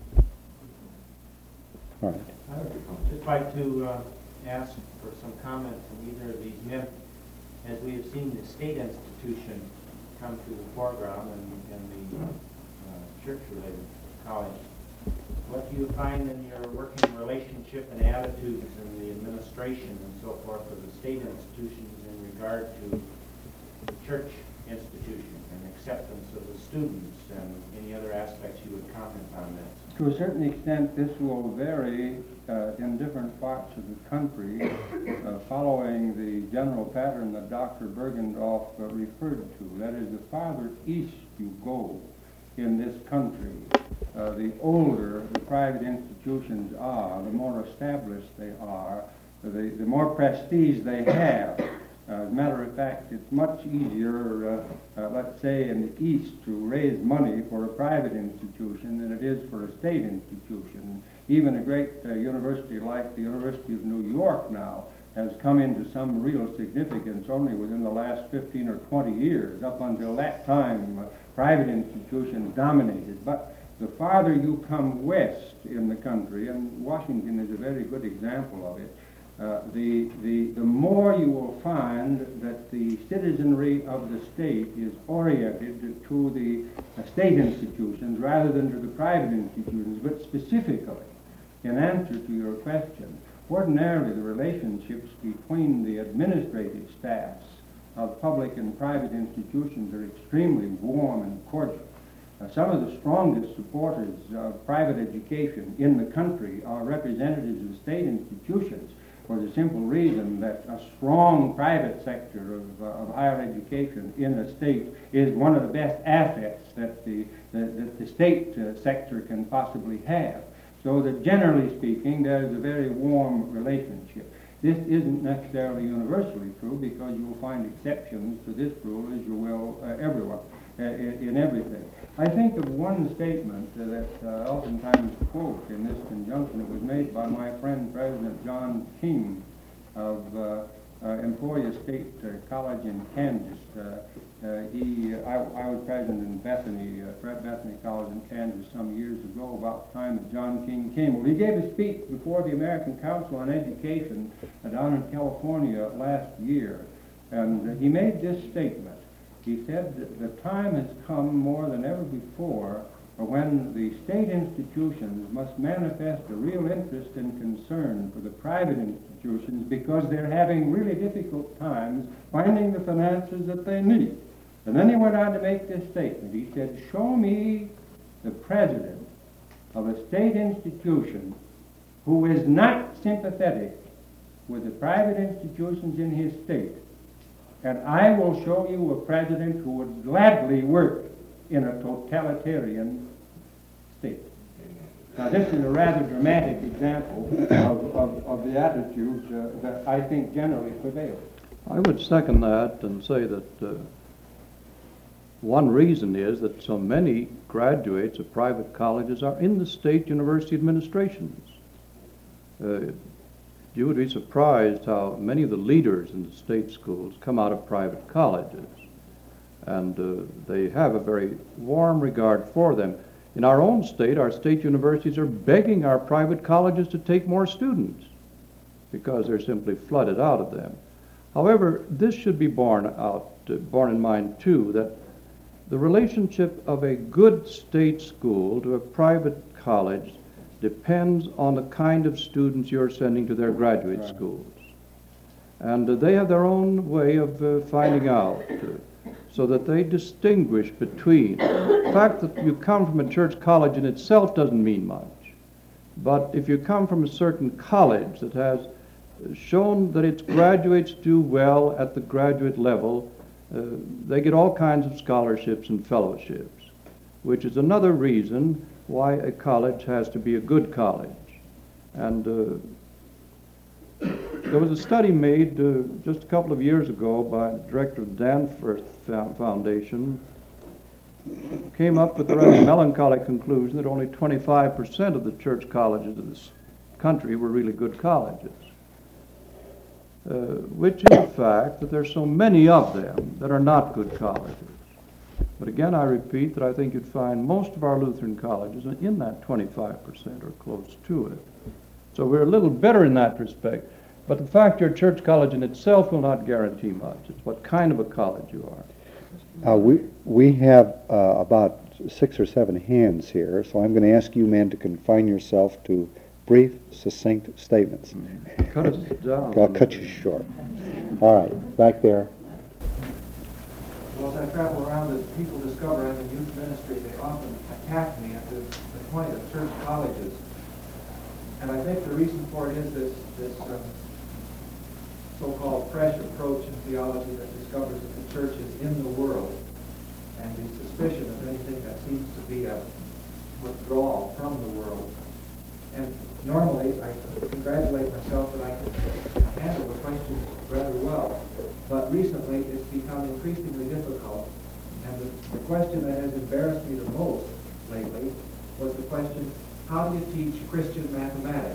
All right. I would just like to ask for some comments on either of these men. As we have seen the state institution come to the foreground and the church-related college, what do you find in your working relationship and attitudes in the administration and so forth of the state institutions in regard to the church institution and acceptance of the students and any other aspects you would comment on this? To a certain extent, this will vary in different parts of the country, following the general pattern that Dr. Bergendorf referred to. That is, the farther east you go in this country, the older the private institutions are, the more established they are, the more prestige they have. As a matter of fact, it's much easier, let's say, in the East to raise money for a private institution than it is for a state institution. Even a great university like the University of New York now has come into some real significance only within the last 15 or 20 years. Up until that time, private institutions dominated. But the farther you come west in the country, and Washington is a very good example of it, the more you will find that the citizenry of the state is oriented to the state institutions rather than to the private institutions. But specifically, in answer to your question, ordinarily the relationships between the administrative staffs of public and private institutions are extremely warm and cordial. Some of the strongest supporters of private education in the country are representatives of state institutions, for the simple reason that a strong private sector of higher education in a state is one of the best assets that the state sector can possibly have. So that generally speaking, there is a very warm relationship. This isn't necessarily universally true, because you will find exceptions to this rule as you will everywhere, in everything. I think of one statement that I oftentimes quote in this conjunction. It was made by my friend President John King of Emporia State College in Kansas. I was president in Bethany College in Kansas some years ago, about the time that John King came. Well, he gave a speech before the American Council on Education down in California last year, and he made this statement. He said that the time has come more than ever before when the state institutions must manifest a real interest and concern for the private institutions, because they're having really difficult times finding the finances that they need. And then he went on to make this statement. He said, "Show me the president of a state institution who is not sympathetic with the private institutions in his state, and I will show you a president who would gladly work in a totalitarian state." Now, this is a rather dramatic example of the attitudes that I think generally prevail. I would second that and say that one reason is that so many graduates of private colleges are in the state university administrations. You would be surprised how many of the leaders in the state schools come out of private colleges, and they have a very warm regard for them. In our own state, our state universities are begging our private colleges to take more students because they're simply flooded out of them. However, this should be borne in mind too, that the relationship of a good state school to a private college depends on the kind of students you're sending to their graduate schools. And they have their own way of finding out, so that they distinguish between. The fact that you come from a church college in itself doesn't mean much. But if you come from a certain college that has shown that its graduates do well at the graduate level, they get all kinds of scholarships and fellowships, which is another reason why a college has to be a good college. And there was a study made just a couple of years ago by the director of the Danforth Foundation, came up with the rather melancholy conclusion that only 25% of the church colleges of this country were really good colleges, which is the fact that there's so many of them that are not good colleges. But again, I repeat that I think you'd find most of our Lutheran colleges in that 25% or close to it. So we're a little better in that respect. But the fact you're a church college in itself will not guarantee much. It's what kind of a college you are. We have about 6 or 7 hands here, so I'm going to ask you men to confine yourself to brief, succinct statements. Cut us down. I'll cut you short. All right, back there. Well, as I travel around, as people discover I'm in youth ministry, they often attack me at the point of church colleges. And I think the reason for it is this so-called fresh approach in theology that discovers that the church is in the world, and the suspicion of anything that seems to be a withdrawal from the world. And normally, I congratulate myself that I can handle the question rather well. But recently, it's become increasingly difficult. And the question that has embarrassed me the most lately was the question, how do you teach Christian mathematics?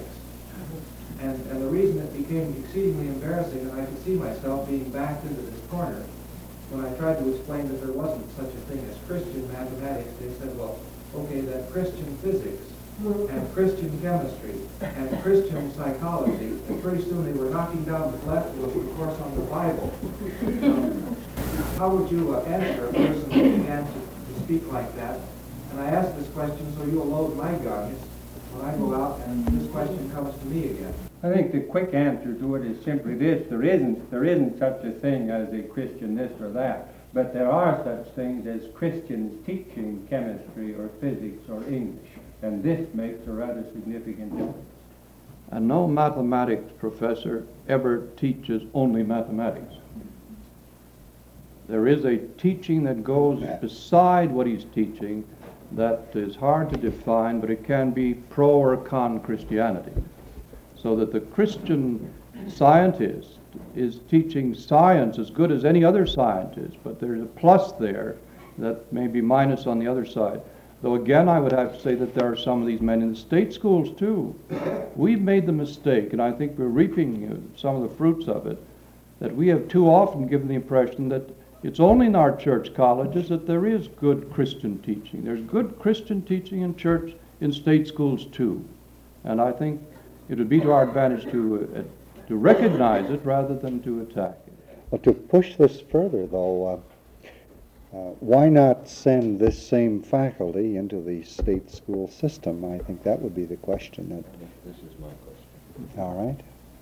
And the reason it became exceedingly embarrassing, and I could see myself being backed into this corner, when I tried to explain that there wasn't such a thing as Christian mathematics, they said, well, okay, then Christian physics, and Christian chemistry, and Christian psychology, and pretty soon they were knocking down the left with a course on the Bible. How would you answer a person who began to speak like that? And I ask this question so you'll load my guns when I go out and this question comes to me again. I think the quick answer to it is simply this: there isn't such a thing as a Christian this or that, but there are such things as Christians teaching chemistry or physics or English, and this makes a rather significant difference. And no mathematics professor ever teaches only mathematics. There is a teaching that goes beside what he's teaching that is hard to define, but it can be pro or con Christianity. So that the Christian scientist is teaching science as good as any other scientist, but there's a plus there that may be minus on the other side. Though again, I would have to say that there are some of these men in the state schools too. We've made the mistake, and I think we're reaping some of the fruits of it, that we have too often given the impression that it's only in our church colleges that there is good Christian teaching. There's good Christian teaching in church, in state schools too. And I think it would be to our advantage to recognize it rather than to attack it. Well, to push this further, though, why not send this same faculty into the state school system? I think that would be the question. This is my question. All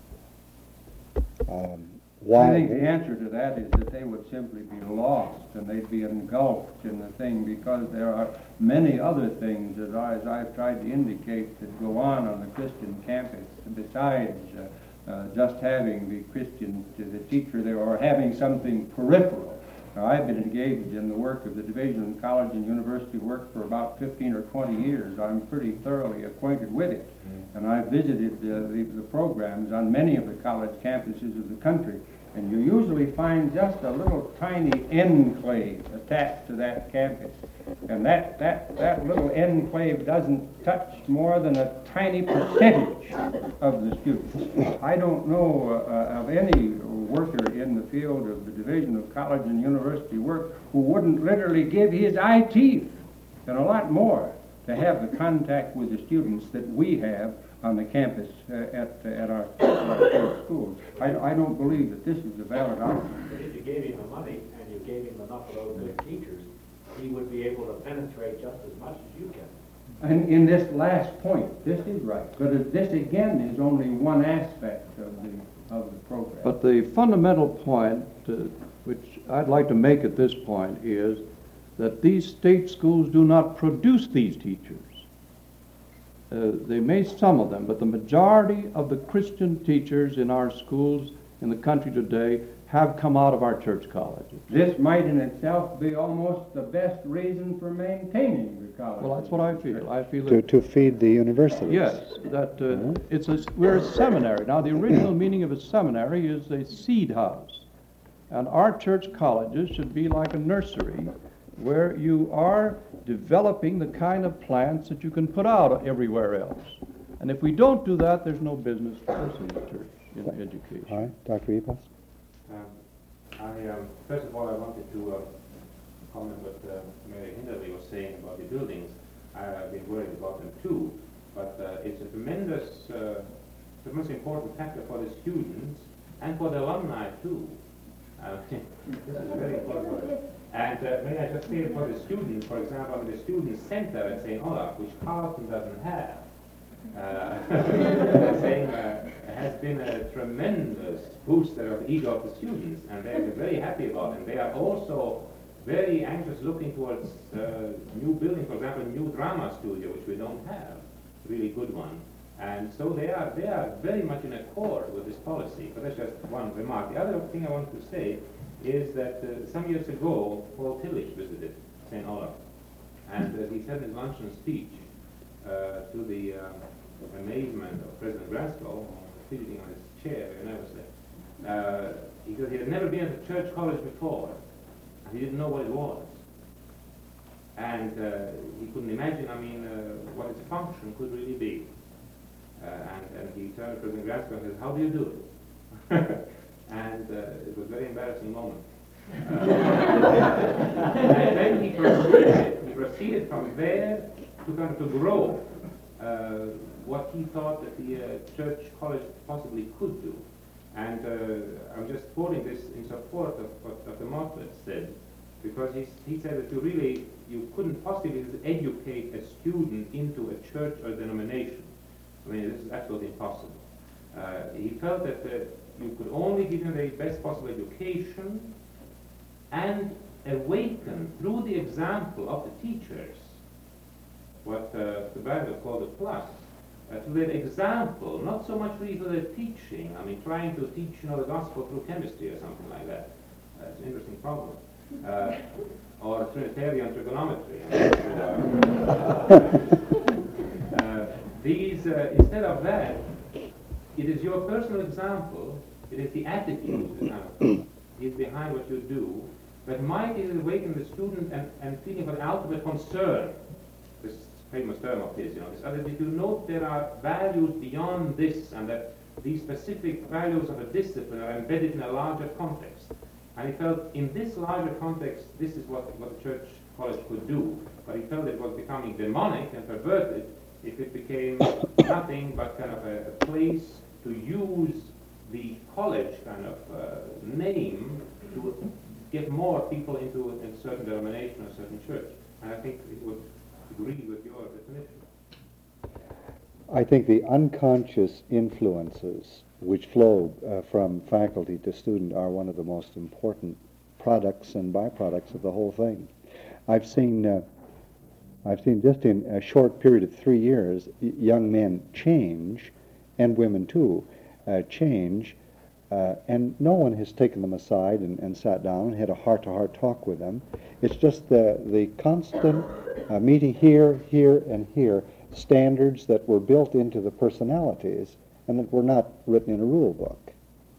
right. I think the answer to that is that they would simply be lost and they'd be engulfed in the thing, because there are many other things, as I've tried to indicate, that go on the Christian campus besides just having the Christian, the teacher there, or having something peripheral. Now, I've been engaged in the work of the Division of College and University work for about 15 or 20 years. I'm pretty thoroughly acquainted with it. And I've visited the programs on many of the college campuses of the country. And you usually find just a little tiny enclave attached to that campus. And that little enclave doesn't touch more than a tiny percentage of the students. I don't know of any worker in the field of the Division of College and University work who wouldn't literally give his eye teeth and a lot more to have the contact with the students that we have on the campus at our schools. I don't believe that this is a valid argument. If you gave him the money and you gave him enough of those good teachers, he would be able to penetrate just as much as you can. And in this last point, this is right. But this again is only one aspect of the program. But the fundamental point, which I'd like to make at this point, is that these state schools do not produce these teachers. They may, some of them, but the majority of the Christian teachers in our schools in the country today have come out of our church colleges. This might in itself be almost the best reason for maintaining the college. Well, that's what I feel. I feel that, to feed the universities. yes, that we're a seminary. Now, the original meaning of a seminary is a seed house. And our church colleges should be like a nursery where you are developing the kind of plants that you can put out everywhere else. And if we don't do that, there's no business for us in the church, in education. All right, Dr. Epos? First of all, I wanted to comment what Mary Hinderly was saying about the buildings. I've been worried about them too, but it's a tremendous, the most important factor for the students and for the alumni too. This is very important. And may I just say for the students, for example, the student center at St. Olaf, which Carleton doesn't have, has been a tremendous booster of the ego of the students, and they've been very happy about it. And they are also very anxious looking towards new building, for example, a new drama studio, which we don't have, a really good one. And so they are very much in accord with this policy. But that's just one remark. The other thing I wanted to say is that some years ago, Paul Tillich visited St. Olaf, and he said in his luncheon speech, to the amazement of President Grasko, sitting on his chair very nervously, he said he had never been at a church college before, and he didn't know what it was. And he couldn't imagine, what its function could really be. And he turned to President Glasgow and said, "How do you do it?" And it was a very embarrassing moment. And then he proceeded from there to kind of to grow what he thought that the church college possibly could do. And I'm just quoting this in support of what Dr. Motlett said, because he said that you couldn't possibly educate a student into a church or denomination. I mean, this is absolutely impossible. He felt that you could only give him the best possible education and awaken through the example of the teachers what the Bible called a plus. To their example, not so much really to their teaching. I mean, trying to teach, the gospel through chemistry or something like that. It's an interesting problem. Or Trinitarian trigonometry. Instead of that, it is your personal example, it is the attitude that kind of is behind what you do, that might awaken the student and feeling for the ultimate concern. This famous term of his, this other, if you note there are values beyond this, and that these specific values of a discipline are embedded in a larger context. And he felt in this larger context, this is what the church college could do. But he felt it was becoming demonic and perverted if it became nothing but kind of a place to use the college kind of name to get more people into a certain denomination or a certain church. And I think it would agree with your definition. I think the unconscious influences which flow from faculty to student are one of the most important products and byproducts of the whole thing. I've seen just in a short period of 3 years, young men change, and women too, change, and no one has taken them aside and sat down and had a heart-to-heart talk with them. It's just the constant meeting here, and here, standards that were built into the personalities and that were not written in a rule book.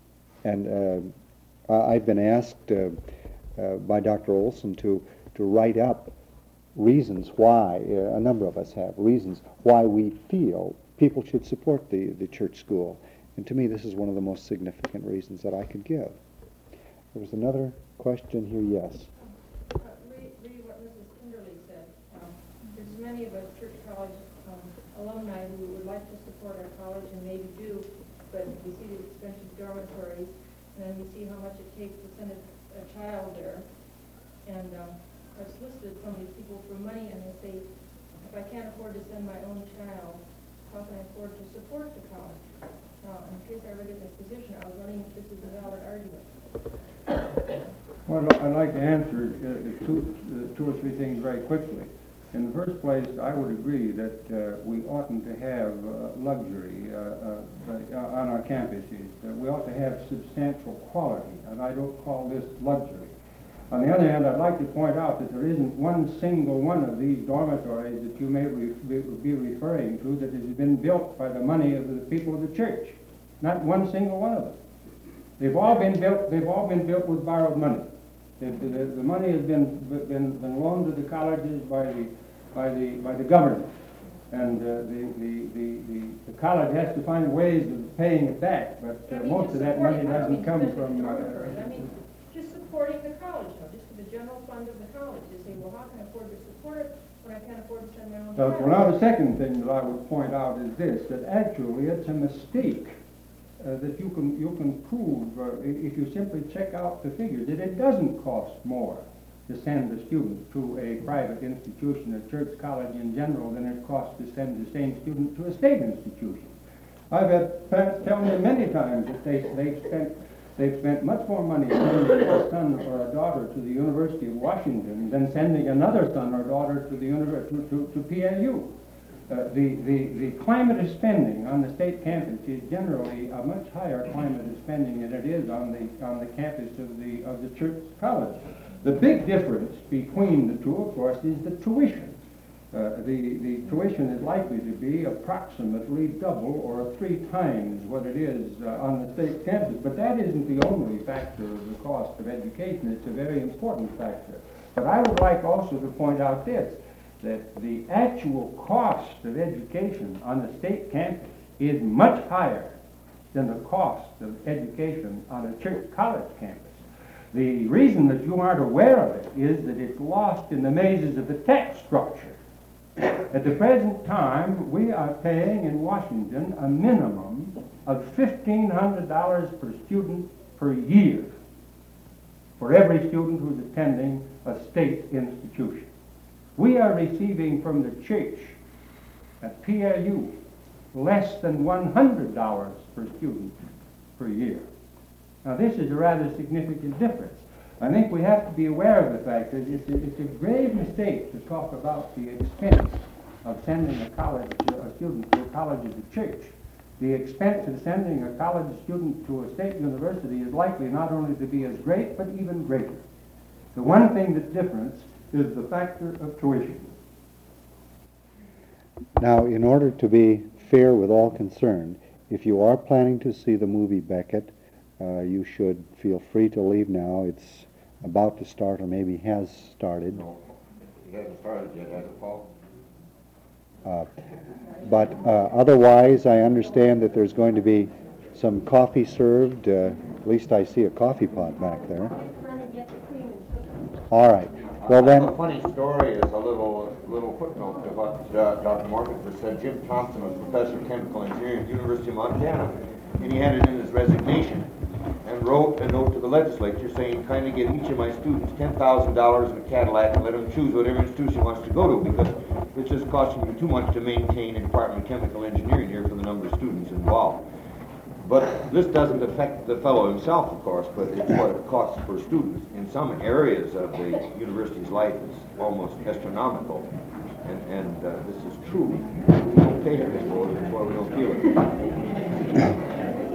And I've been asked by Dr. Olson to write up reasons why, a number of us have, reasons why we feel people should support the church school. And to me, this is one of the most significant reasons that I could give. There was another question here, yes. Read what Mrs. Kinderly said. There's many of us church college alumni who would like to support our college and maybe do, but we see the expensive dormitories, and then we see how much it takes to send a child there. And I've solicited some of these people for money, and they say, if I can't afford to send my own child, how can I afford to support the college? Now, in case I ever get in this position, I was wondering if this is a valid argument. Well, I'd like to answer two or three things very quickly. In the first place, I would agree that we oughtn't to have luxury on our campuses. We ought to have substantial quality, and I don't call this luxury. On the other hand, I'd like to point out that there isn't one single one of these dormitories that you may be referring to that has been built by the money of the people of the church. Not one single one of them. They've all been built with borrowed money. The money has been loaned to the colleges by the government, and the college has to find ways of paying it back. But most of that money doesn't come from. Just supporting the college, just for the general fund of the college. They say, well, how can I afford to support it when I can't afford to send my own child? Well, now the second thing that I would point out is this: that actually it's a mistake. That you can prove if you simply check out the figures that it doesn't cost more to send a student to a private institution, a church college in general, than it costs to send the same student to a state institution. I've had parents tell me many times that they've spent much more money sending a son or a daughter to the University of Washington than sending another son or daughter to the to PNU. The climate of spending on the state campus is generally a much higher climate of spending than it is on the campus of the church college. The big difference between the two, of course, is the tuition. The tuition is likely to be approximately double or 3 times what it is on the state campus. But that isn't the only factor of the cost of education. It's a very important factor. But I would like also to point out this, that the actual cost of education on the state campus is much higher than the cost of education on a church college campus. The reason that you aren't aware of it is that it's lost in the mazes of the tax structure. At the present time, we are paying in Washington a minimum of $1,500 per student per year for every student who's attending a state institution. We are receiving from the church at PLU less than $100 per student per year. Now, this is a rather significant difference. I think we have to be aware of the fact that it's a grave mistake to talk about the expense of sending a student to a college as a church. The expense of sending a college student to a state university is likely not only to be as great, but even greater. The one thing that's different is the factor of tuition. Now, in order to be fair with all concerned, if you are planning to see the movie Becket, you should feel free to leave now. It's about to start, or maybe has started. No, it hasn't started yet, has it, Paul? But otherwise, I understand that there's going to be some coffee served. At least I see a coffee pot back there. All right. Well then. A funny story is a little footnote to what Dr. Morgan just said. Jim Thompson was professor of chemical engineering at the University of Montana, and he handed in his resignation and wrote a note to the legislature saying, kindly give each of my students $10,000 in a Cadillac and let them choose whatever institution he wants to go to, because it's just costing me too much to maintain a Department of Chemical Engineering here for the number of students involved. But this doesn't affect the fellow himself, of course, but it's what it costs per student. In some areas of the university's life is almost astronomical, and this is true. We don't pay it, that's why we don't feel it.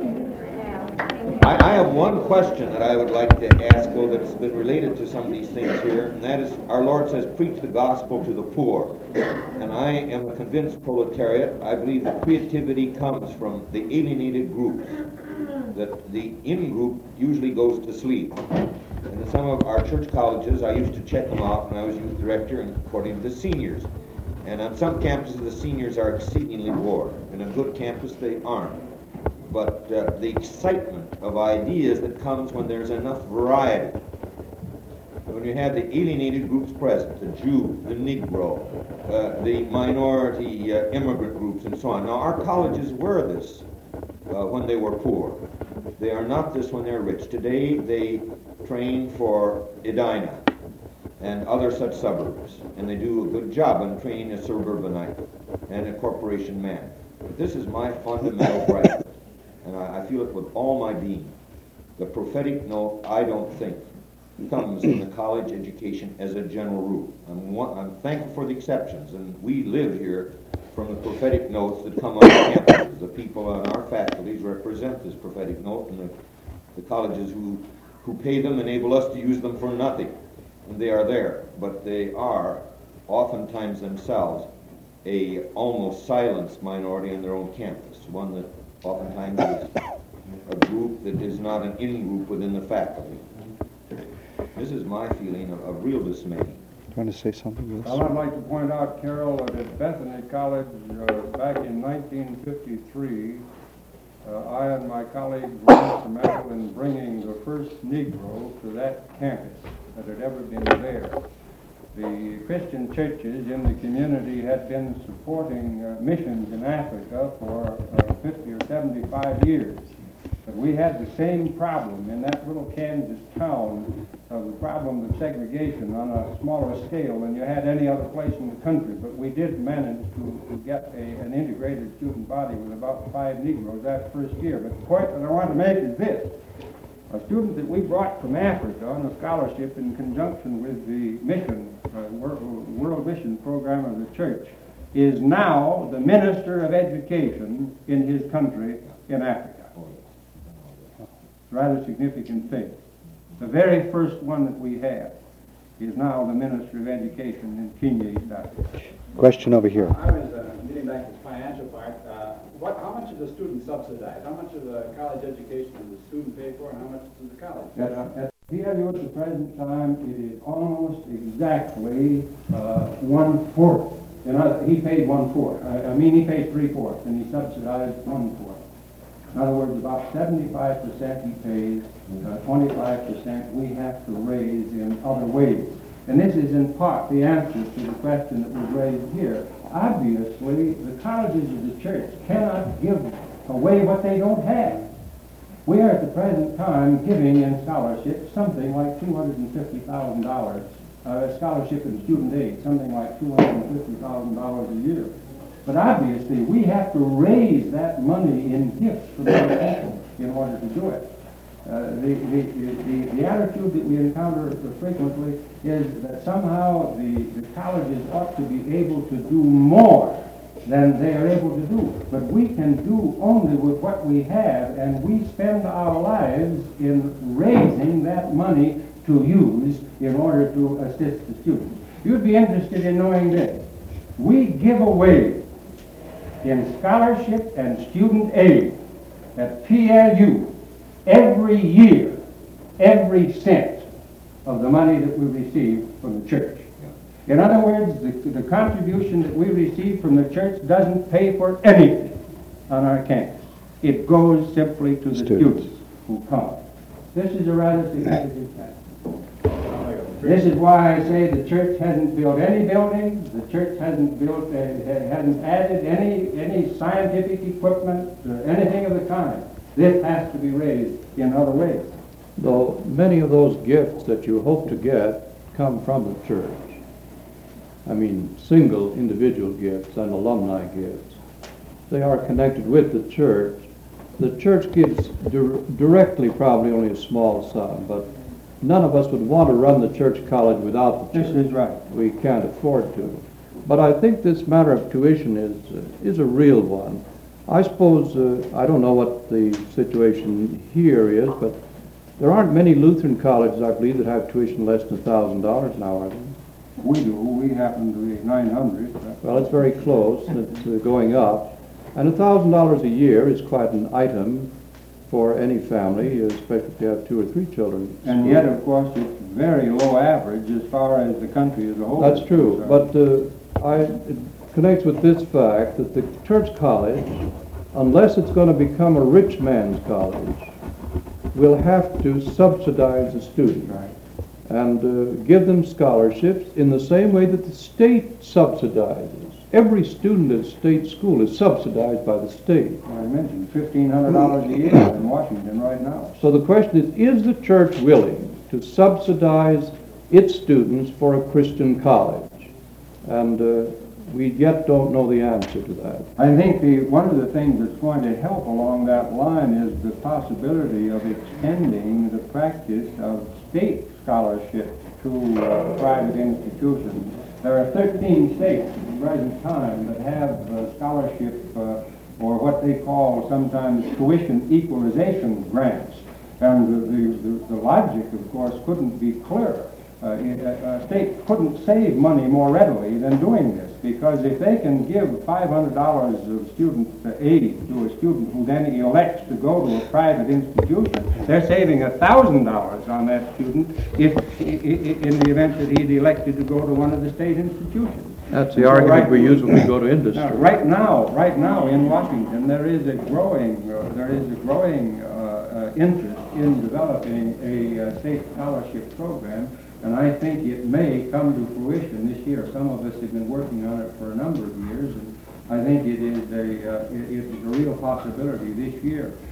I have one question that I would like to ask, though, that's been related to some of these things here, and that is, our Lord says, preach the gospel to the poor. And I am a convinced proletariat. I believe that creativity comes from the alienated groups, that the in-group usually goes to sleep. And in some of our church colleges, I used to check them out when I was youth director, and according to the seniors. And on some campuses, the seniors are exceedingly bored. And on a good campus, they aren't. But the excitement of ideas that comes when there's enough variety, when you have the alienated groups present, the Jew, the Negro, the minority immigrant groups, and so on. Now, our colleges were this when they were poor. They are not this when they're rich. Today, they train for Edina and other such suburbs, and they do a good job on training a suburbanite and a corporation man. But this is my fundamental gripe. And I feel it with all my being. The prophetic note, I don't think, comes in the college education as a general rule. I'm thankful for the exceptions, and we live here from the prophetic notes that come on campus. The people on our faculties represent this prophetic note, and the colleges who pay them enable us to use them for nothing. And they are there, but they are oftentimes themselves a almost silenced minority on their own campus, one that oftentimes is a group that is not an in-group within the faculty. This is my feeling of real dismay. Do you want to say something? Well, I'd like to point out, Carol, that at Bethany College back in 1953, I and my colleagues were instrumental in bringing the first Negro to that campus that had ever been there. The Christian churches in the community had been supporting missions in Africa for 50 or 75 years. But we had the same problem in that little Kansas town of the problem of segregation on a smaller scale than you had any other place in the country. But we did manage to get an integrated student body with about 5 Negroes that first year. But the point that I want to make is this. A student that we brought from Africa on a scholarship in conjunction with the mission, World Mission Program of the church, is now the Minister of Education in his country in Africa. Rather significant thing. The very first one that we had is now the Minister of Education in Kenya, East Africa. Question over here. I was getting back to the financial part. How much is the student subsidized? How much of the college education does the student pay for, and how much does the college pay for? At PLU at the present time, it is almost exactly 1/4 He paid 1/4. I mean, he paid 3/4, and he subsidized 1/4. In other words, about 75% he pays, 25% we have to raise in other ways. And this is in part the answer to the question that was raised here. Obviously, the colleges of the church cannot give away what they don't have. We are at the present time giving in scholarship something like $250,000, scholarship and student aid, something like $250,000 a year. But obviously, we have to raise that money in gifts from other people in order to do it. The attitude that we encounter frequently is that somehow the colleges ought to be able to do more than they are able to do. But we can do only with what we have, and we spend our lives in raising that money to use in order to assist the students. You'd be interested in knowing this. We give away in scholarship and student aid at PLU every year, every cent of the money that we receive from the church. In other words, the contribution that we receive from the church doesn't pay for anything on our campus. It goes simply to the students who come. This is a rather significant fact. This is why I say the church hasn't built any buildings, the church hasn't added any scientific equipment, anything of the kind. This has to be raised in other ways. Though many of those gifts that you hope to get come from the church. I mean, single individual gifts and alumni gifts. They are connected with the church. The church gives directly probably only a small sum, but none of us would want to run the church college without the church. This is right. We can't afford to. But I think this matter of tuition is a real one. I suppose, I don't know what the situation here is, but there aren't many Lutheran colleges, I believe, that have tuition less than $1,000 now, are there? We do. We happen to be 900. Well, it's very close, and it's going up. And $1,000 a year is quite an item for any family, especially if you have 2 or 3 children. And yet, of course, it's very low average as far as the country as a whole. That's true, but it connects with this fact that the church college, unless it's going to become a rich man's college, will have to subsidize the student. Right. And give them scholarships in the same way that the state subsidizes. Every student at state school is subsidized by the state. I mentioned $1,500 a year in Washington right now. So the question is the church willing to subsidize its students for a Christian college? And we yet don't know the answer to that. I think one of the things that's going to help along that line is the possibility of extending the practice of state scholarship to private institutions. There are 13 states at the present time that have scholarship or what they call sometimes tuition equalization grants. And the logic, of course, couldn't be clearer. A state couldn't save money more readily than doing this, because if they can give $500 of student aid to a student who then elects to go to a private institution, they're saving $1,000 on that student if in the event that he's elected to go to one of the state institutions. That's the argument we use when we go to industry. Right now in Washington, there is a growing interest in developing a state scholarship program. And I think it may come to fruition this year. Some of us have been working on it for a number of years, and I think it is a real possibility this year.